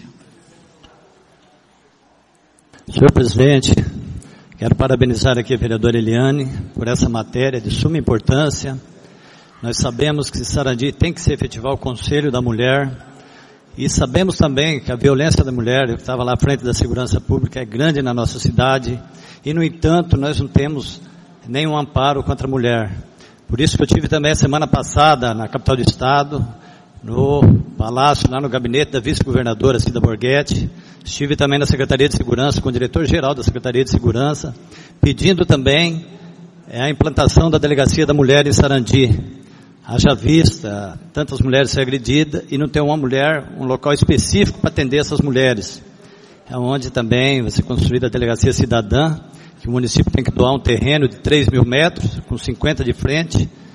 Senhor presidente, quero parabenizar aqui a vereadora Eliane por essa matéria de suma importância. Nós sabemos que Sarandi tem que se efetivar o Conselho da Mulher e sabemos também que a violência da mulher, eu estava lá à frente da segurança pública, é grande na nossa cidade e, no entanto, nós não temos nenhum amparo contra a mulher. Por isso que eu tive também a semana passada na capital do estado, no palácio, lá no gabinete da vice-governadora Cida Borghetti. Estive também na Secretaria de Segurança, com o diretor-geral da Secretaria de Segurança, pedindo também a implantação da Delegacia da Mulher em Sarandi. Haja vista tantas mulheres ser agredidas e não ter uma mulher, um local específico para atender essas mulheres. É onde também vai ser construída a Delegacia Cidadã, que o município tem que doar um terreno de 3.000 metros, com 50 de frente,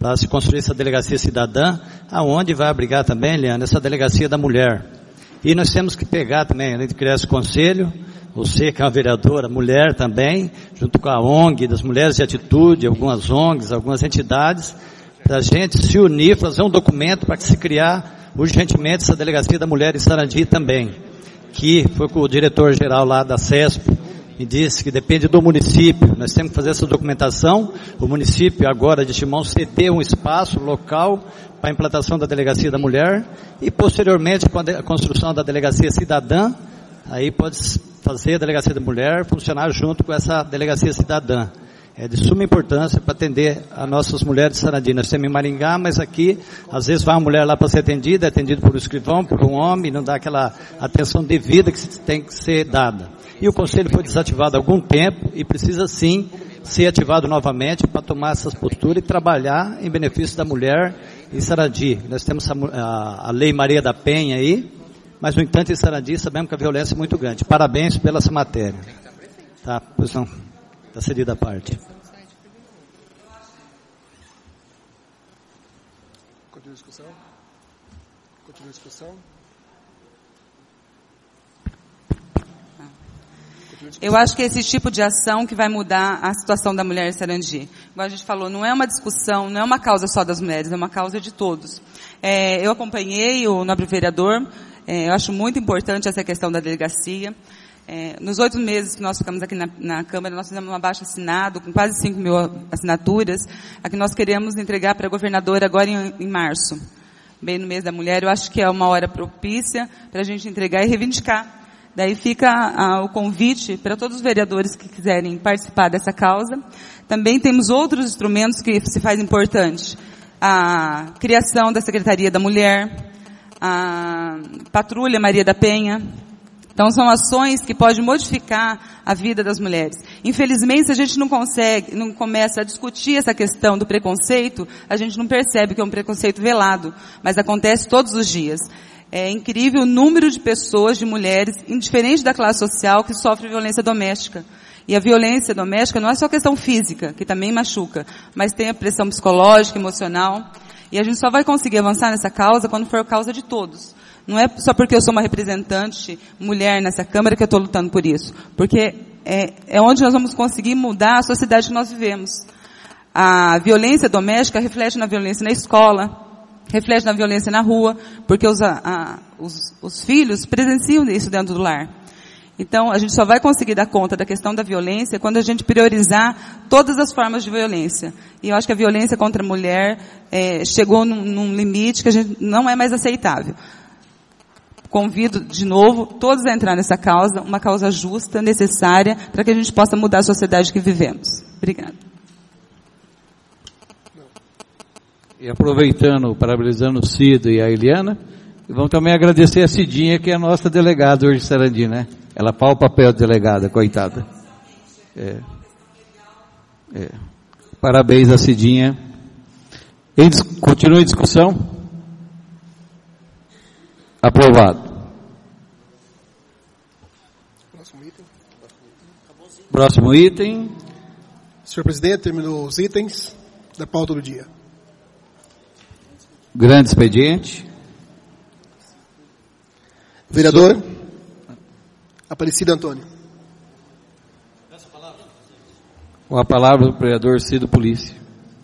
para se construir essa delegacia cidadã, aonde vai abrigar também, Leandro, essa delegacia da mulher. E nós temos que pegar também, além de criar esse conselho, você que é uma vereadora, mulher também, junto com a ONG das Mulheres de Atitude, algumas ONGs, algumas entidades, para a gente se unir, fazer um documento para que se criar urgentemente essa delegacia da mulher em Sarandi também, que foi com o diretor-geral lá da CESP, e disse que depende do município, nós temos que fazer essa documentação, o município agora de Timon cedeu um espaço local para a implantação da delegacia da mulher, e posteriormente com a construção da delegacia cidadã, aí pode fazer a delegacia da mulher funcionar junto com essa delegacia cidadã. É de suma importância para atender as nossas mulheres de Sarandi. Nós temos em Maringá, mas aqui, às vezes vai uma mulher lá para ser atendida, é atendido por um escrivão, por um homem, não dá aquela atenção devida que tem que ser dada. E o Conselho foi desativado há algum tempo e precisa sim ser ativado novamente para tomar essas posturas e trabalhar em benefício da mulher em Sarandi. Nós temos a Lei Maria da Penha aí, mas no entanto em Sarandi sabemos que a violência é muito grande. Parabéns pela essa matéria. Tá, pois não. Está cedida a parte. Continua a discussão? Continua a discussão? Eu acho que é esse tipo de ação que vai mudar a situação da mulher em Sarandi. Igual a gente falou, não é uma discussão, não é uma causa só das mulheres, é uma causa de todos. Eu acompanhei o nobre vereador, eu acho muito importante essa questão da delegacia. Nos 8 meses que nós ficamos aqui na Câmara, nós fizemos um abaixo-assinado com quase 5 mil assinaturas, a que nós queremos entregar para a governadora agora em março, bem no mês da mulher. Eu acho que é uma hora propícia para a gente entregar e reivindicar. Daí fica o convite para todos os vereadores que quiserem participar dessa causa. Também temos outros instrumentos que se faz importante. A criação da Secretaria da Mulher, a Patrulha Maria da Penha. Então são ações que podem modificar a vida das mulheres. Infelizmente, se a gente não começa a discutir essa questão do preconceito, a gente não percebe que é um preconceito velado, mas acontece todos os dias. É incrível o número de pessoas, de mulheres, indiferente da classe social, que sofrem violência doméstica. E a violência doméstica não é só questão física, que também machuca, mas tem a pressão psicológica, emocional. E a gente só vai conseguir avançar nessa causa quando for causa de todos. Não é só porque eu sou uma representante mulher nessa Câmara que eu estou lutando por isso. Porque é onde nós vamos conseguir mudar a sociedade que nós vivemos. A violência doméstica reflete na violência na escola, reflete na violência na rua, porque os filhos presenciam isso dentro do lar. Então, a gente só vai conseguir dar conta da questão da violência quando a gente priorizar todas as formas de violência. E eu acho que a violência contra a mulher chegou num limite que a gente não é mais aceitável. Convido, de novo, todos a entrar nessa causa, uma causa justa, necessária, para que a gente possa mudar a sociedade que vivemos. Obrigada. E aproveitando, parabenizando o Cido e a Eliana, vamos também agradecer a Cidinha, que é a nossa delegada hoje de Sarandi, né? Ela faz o papel de delegada, coitada. Parabéns a Cidinha. Continua em discussão? Aprovado. Próximo item. Senhor presidente, terminou os itens da pauta do dia. Grande expediente. Vereador Aparecido Antônio. Com a palavra do vereador Cido Polícia.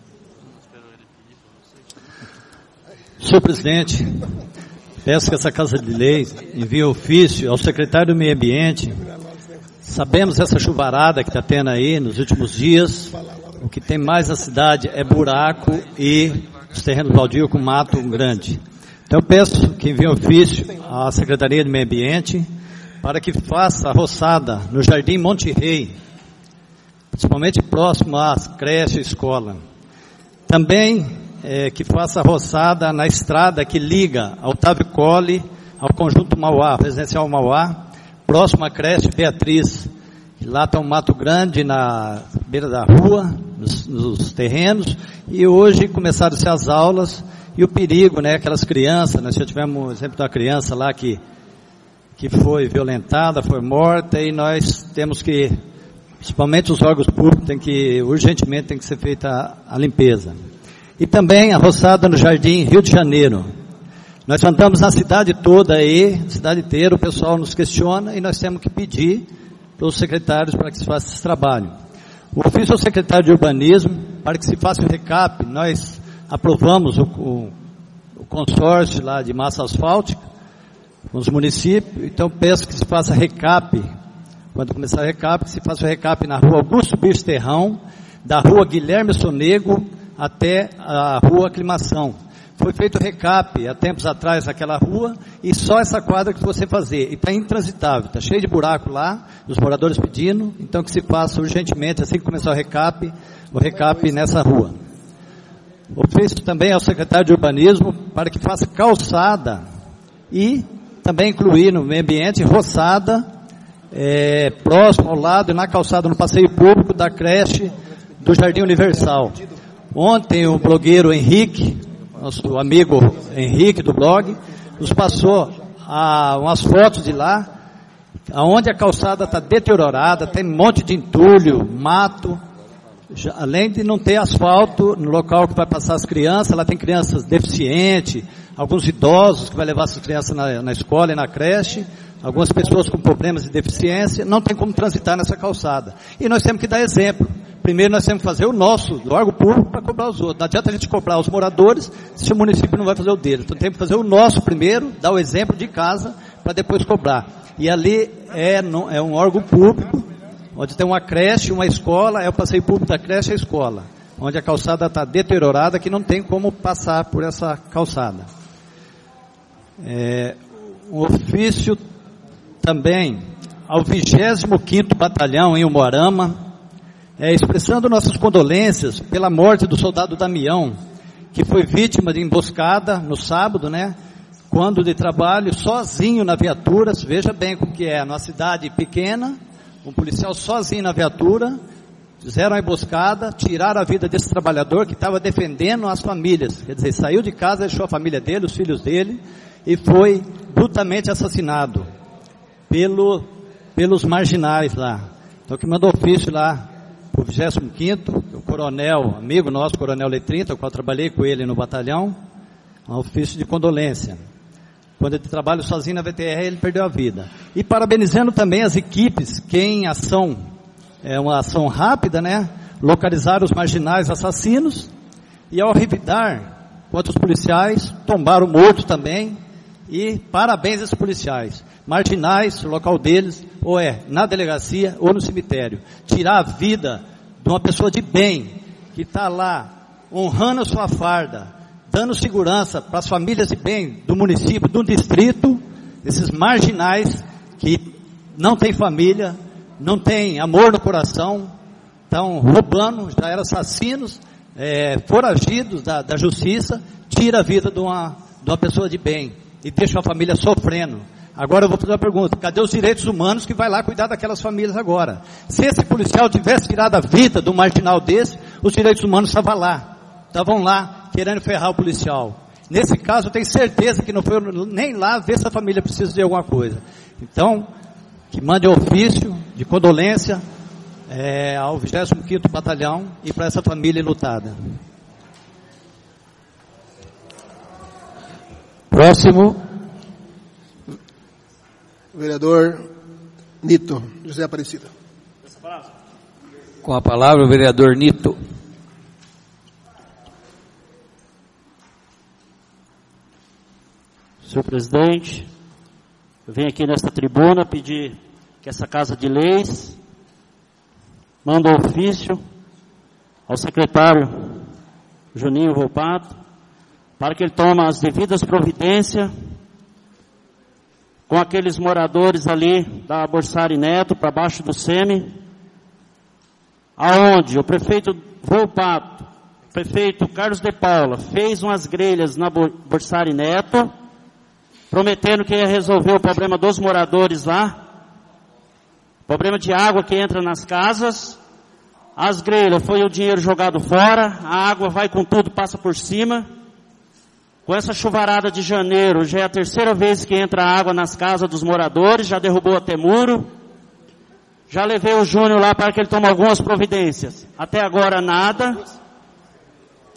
Senhor presidente, peço que essa Casa de Lei envie ofício ao secretário do Meio Ambiente. Sabemos essa chuvarada que está tendo aí nos últimos dias. O que tem mais na cidade é buraco e os terrenos baldios com mato grande. Então eu peço que envie ofício à Secretaria do Meio Ambiente para que faça a roçada no Jardim Monte Rei, principalmente próximo à creche e escola. Também que faça a roçada na estrada que liga ao Otávio Colli, ao Conjunto Mauá, Residencial Mauá, próximo à creche Beatriz. Lá está um mato grande na beira da rua, nos terrenos, e hoje começaram-se as aulas, e o perigo, né, aquelas crianças, nós já tivemos um exemplo de uma criança lá que foi violentada, foi morta, e nós temos que, principalmente os órgãos públicos, urgentemente tem que ser feita a limpeza. E também a roçada no Jardim Rio de Janeiro. Nós andamos na cidade toda aí, cidade inteira, o pessoal nos questiona e nós temos que pedir para os secretários para que se faça esse trabalho. O ofício ao secretário de Urbanismo, para que se faça o recap, nós aprovamos o consórcio lá de massa asfáltica, com os municípios, então peço que se faça recap, quando começar o recap, que se faça o recap na rua Augusto Bicho Terrão, da rua Guilherme Sonego até a rua Aclimação. Foi feito o recap há tempos atrás naquela rua, e só essa quadra que você fazer, e está intransitável, está cheio de buraco lá, os moradores pedindo, então que se faça urgentemente, assim que começar o recap nessa rua. Ofício também ao secretário de Urbanismo, para que faça calçada, e também incluir no meio ambiente, roçada, próximo ao lado, na calçada, no passeio público da creche do Jardim Universal. Ontem o blogueiro Henrique, nosso amigo Henrique do blog, nos passou umas fotos de lá, onde a calçada está deteriorada, tem um monte de entulho, mato, além de não ter asfalto no local que vai passar as crianças, lá tem crianças deficientes, alguns idosos que vai levar essas crianças na escola e na creche, algumas pessoas com problemas de deficiência, não tem como transitar nessa calçada. E nós temos que dar exemplo. Primeiro nós temos que fazer o nosso, do órgão público, para cobrar os outros. Não adianta a gente cobrar os moradores, se o município não vai fazer o dele. Então temos que fazer o nosso primeiro, dar o exemplo de casa, para depois cobrar. E ali é um órgão público, onde tem uma creche, uma escola, é o passeio público da creche e a escola, onde a calçada está deteriorada, que não tem como passar por essa calçada. Um ofício também ao 25º Batalhão em Umuarama, expressando nossas condolências pela morte do soldado Damião, que foi vítima de emboscada no sábado, quando de trabalho, sozinho na viatura. Veja bem como que é, numa cidade pequena, um policial sozinho na viatura, fizeram a emboscada, tiraram a vida desse trabalhador que estava defendendo as famílias, quer dizer, saiu de casa, deixou a família dele, os filhos dele, e foi brutalmente assassinado pelos marginais lá. Então que mandou ofício lá, o 25º, o coronel, amigo nosso, coronel Letrinta, o qual trabalhei com ele no batalhão, um ofício de condolência. Quando ele trabalha sozinho na VTR, ele perdeu a vida. E parabenizando também as equipes que em ação, uma ação rápida, localizaram os marginais assassinos, e ao revidar, quantos policiais tombaram mortos também, e parabéns a esses policiais. Marginais, o local deles, ou na delegacia ou no cemitério. Tirar a vida de uma pessoa de bem, que está lá, honrando a sua farda, dando segurança para as famílias de bem do município, do distrito, esses marginais que não têm família, não têm amor no coração, estão roubando, já eram assassinos, foragidos da justiça, tira a vida de uma pessoa de bem e deixa a família sofrendo. Agora eu vou fazer uma pergunta: cadê os direitos humanos que vai lá cuidar daquelas famílias agora? Se esse policial tivesse tirado a vida do marginal desse, os direitos humanos estavam lá querendo ferrar o policial. Nesse caso eu tenho certeza que não foi nem lá ver se a família precisa de alguma coisa. Então, que mande ofício de condolência ao 25º Batalhão e para essa família lutada. Próximo, vereador Nito, José Aparecido. Com a palavra o vereador Nito. Senhor presidente, eu venho aqui nesta tribuna pedir que essa Casa de Leis manda um ofício ao secretário Juninho Volpato para que ele tome as devidas providências com aqueles moradores ali da Borsari Neto, para baixo do SEMI, aonde o prefeito Volpato, o prefeito Carlos de Paula, fez umas grelhas na Borsari Neto, prometendo que ia resolver o problema dos moradores lá, problema de água que entra nas casas. As grelhas foi o dinheiro jogado fora, a água vai com tudo, passa por cima. Com essa chuvarada de janeiro, já é a terceira vez que entra água nas casas dos moradores, já derrubou até muro. Já levei o Júnior lá para que ele tome algumas providências. Até agora nada.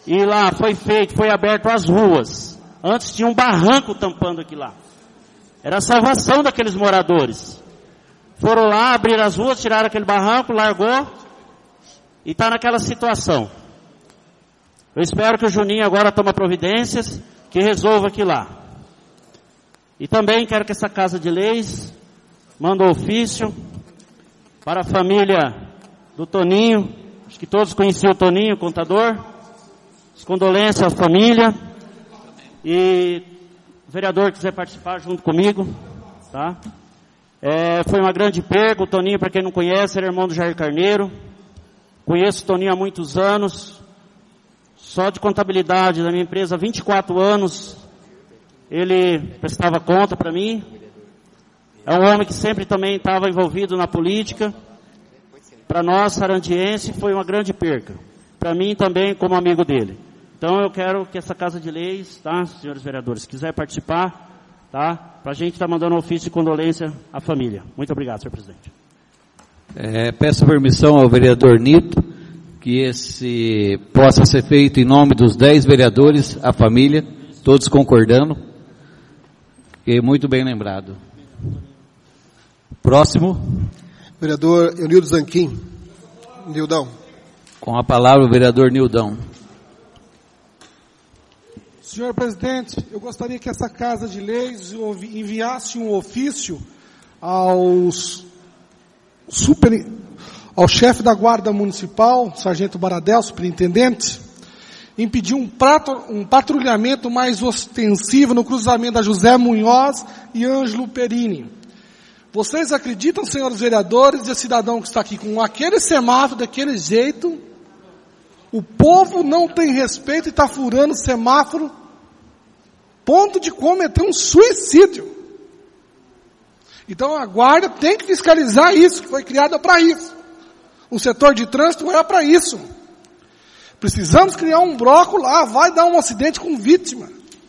E lá foi aberto as ruas. Antes tinha um barranco tampando aqui lá. Era a salvação daqueles moradores. Foram lá, abriram as ruas, tiraram aquele barranco, largou e está naquela situação. Eu espero que o Juninho agora tome providências, que resolva aqui lá. E também quero que essa Casa de Leis mande um ofício para a família do Toninho. Acho que todos conheciam o Toninho, o contador. As condolências à família. E o vereador quiser participar junto comigo, tá? Foi uma grande perda. O Toninho, para quem não conhece, era irmão do Jair Carneiro. Conheço o Toninho há muitos anos. Só de contabilidade da minha empresa, 24 anos, ele prestava conta para mim. É um homem que sempre também estava envolvido na política. Para nós, sarandiense, foi uma grande perca. Para mim também, como amigo dele. Então eu quero que essa Casa de Leis, tá, senhores vereadores, se quiser participar, tá, para a gente estar mandando um ofício de condolência à família. Muito obrigado, senhor presidente. Peço permissão ao vereador Nito, que esse possa ser feito em nome dos 10 vereadores, a família, todos concordando. E muito bem lembrado. Próximo. Vereador Eunildo Zanquim. Nildão. Com a palavra o vereador Nildão. Senhor presidente, eu gostaria que essa Casa de Leis enviasse um ofício ao chefe da Guarda Municipal, Sargento Baradel, superintendente, impedir um patrulhamento mais ostensivo no cruzamento da José Munhoz e Ângelo Perini. Vocês acreditam, senhores vereadores, e cidadão que está aqui, com aquele semáforo daquele jeito, o povo não tem respeito e está furando o semáforo, ponto de cometer um suicídio. Então a guarda tem que fiscalizar isso, que foi criada para isso. O setor de trânsito era para isso. Precisamos criar um bloco lá, vai dar um acidente com vítima.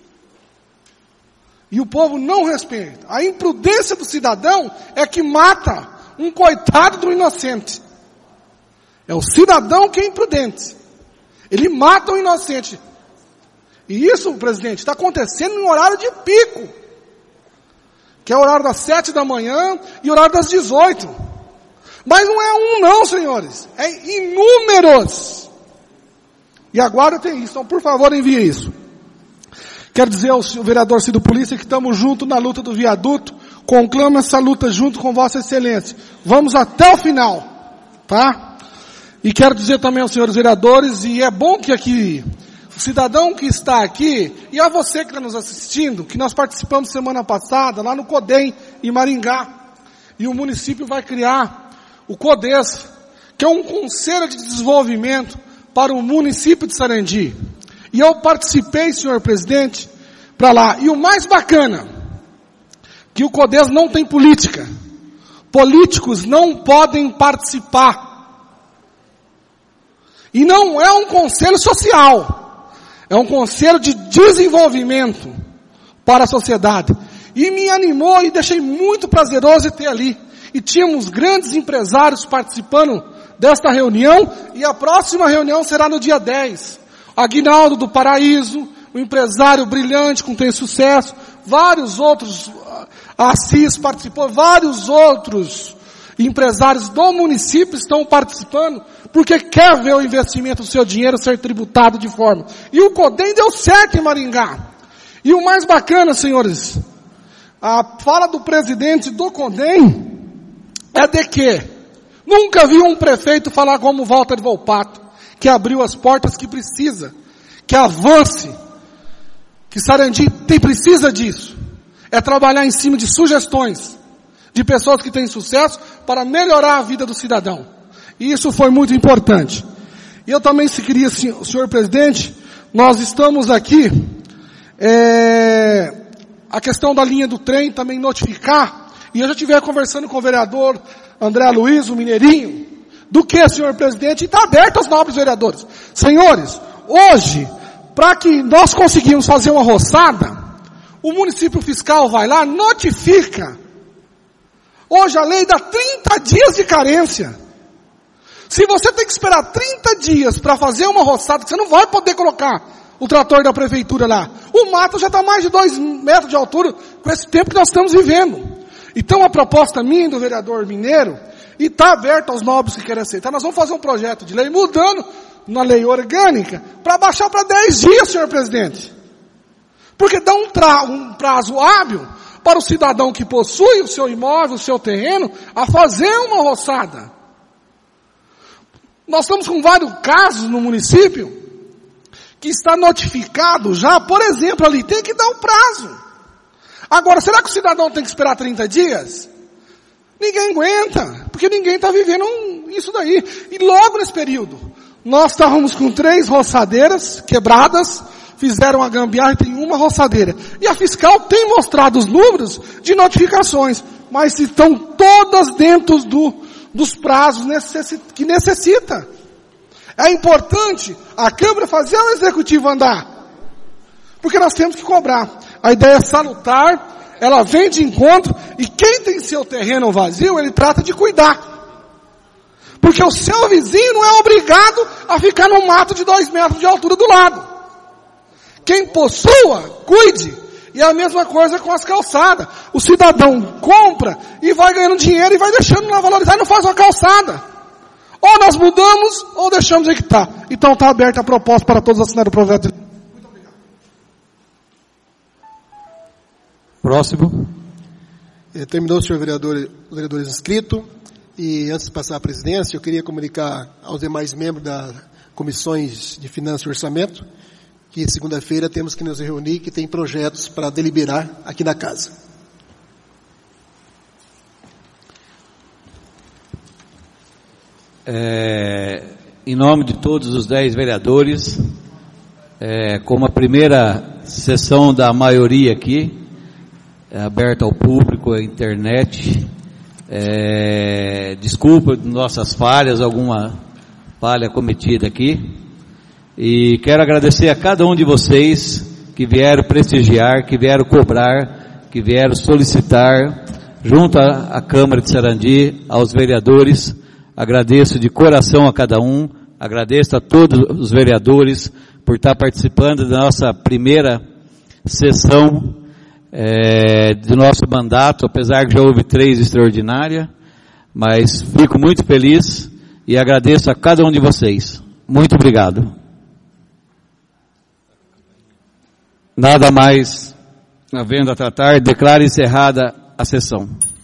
E o povo não respeita. A imprudência do cidadão é que mata um coitado do inocente. É o cidadão que é imprudente. Ele mata o inocente. E isso, presidente, está acontecendo em horário de pico. Que é o horário das 7 da manhã e o horário das 18. Mas não é um não, senhores. É inúmeros. E a guarda tem isso. Então, por favor, envie isso. Quero dizer ao vereador Cido Polícia que estamos juntos na luta do viaduto. Conclamo essa luta junto com Vossa Excelência. Vamos até o final. Tá? E quero dizer também aos senhores vereadores, e é bom que aqui, o cidadão que está aqui, e a você que está nos assistindo, que nós participamos semana passada, lá no CODEM, em Maringá. E o município vai criar o CODES, que é um conselho de desenvolvimento para o município de Sarandi. E eu participei, senhor presidente, para lá. E o mais bacana, que o CODES não tem política. Políticos não podem participar. E não é um conselho social. É um conselho de desenvolvimento para a sociedade. E me animou e deixei muito prazeroso ter ali. E tínhamos grandes empresários participando desta reunião. E a próxima reunião será no dia 10. Aguinaldo do Paraíso, um empresário brilhante, que tem sucesso. Vários outros, Assis participou, vários outros empresários do município estão participando, porque quer ver o investimento do seu dinheiro ser tributado de forma. E o CODEM deu certo em Maringá. E o mais bacana, senhores, a fala do presidente do CODEM é de que nunca vi um prefeito falar como Walter Volpato, que abriu as portas que precisa, que avance, que Sarandi precisa disso. É trabalhar em cima de sugestões de pessoas que têm sucesso para melhorar a vida do cidadão. E isso foi muito importante. E eu também, se queria, senhor presidente, nós estamos aqui, a questão da linha do trem também notificar, e eu já estive conversando com o vereador André Luiz, o Mineirinho, do que, senhor presidente, e está aberto aos nobres vereadores. Senhores, hoje, para que nós conseguimos fazer uma roçada, o município fiscal vai lá, notifica. Hoje a lei dá 30 dias de carência. Se você tem que esperar 30 dias para fazer uma roçada, que você não vai poder colocar o trator da prefeitura lá. O mato já está mais de 2 metros de altura com esse tempo que nós estamos vivendo. Então a proposta minha do vereador Mineiro, e está aberta aos nobres que querem aceitar, nós vamos fazer um projeto de lei mudando na lei orgânica para baixar para 10 dias, senhor presidente. Porque dá um prazo hábil para o cidadão que possui o seu imóvel, o seu terreno, a fazer uma roçada. Nós estamos com vários casos no município que está notificado já, por exemplo, ali, tem que dar um prazo. Agora, será que o cidadão tem que esperar 30 dias? Ninguém aguenta, porque ninguém está vivendo isso daí. E logo nesse período, nós estávamos com 3 roçadeiras quebradas, fizeram a gambiarra e tem uma roçadeira. E a fiscal tem mostrado os números de notificações, mas estão todas dentro dos prazos que necessita. É importante a Câmara fazer o Executivo andar, porque nós temos que cobrar. A ideia é salutar, ela vem de encontro, e quem tem seu terreno vazio, ele trata de cuidar. Porque o seu vizinho não é obrigado a ficar num mato de 2 metros de altura do lado. Quem possua, cuide. E é a mesma coisa com as calçadas. O cidadão compra e vai ganhando dinheiro e vai deixando lá valorizar e não faz uma calçada. Ou nós mudamos, ou deixamos aí que está. Então está aberta a proposta para todos assinarem o projeto. Muito obrigado. Próximo. Terminou o senhor vereador, os vereadores inscritos. E antes de passar à presidência, eu queria comunicar aos demais membros das comissões de Finanças e Orçamento que segunda-feira temos que nos reunir, que tem projetos para deliberar aqui na casa. Em nome de todos os 10 vereadores, como a primeira sessão da maioria aqui, aberta ao público, à internet, desculpa de nossas falhas, alguma falha cometida aqui, e quero agradecer a cada um de vocês que vieram prestigiar, que vieram cobrar, que vieram solicitar, junto à Câmara de Sarandi, aos vereadores. Agradeço de coração a cada um, agradeço a todos os vereadores por estar participando da nossa primeira sessão do nosso mandato, apesar que já houve 3 extraordinárias, mas fico muito feliz e agradeço a cada um de vocês. Muito obrigado. Nada mais havendo a tratar, declaro encerrada a sessão.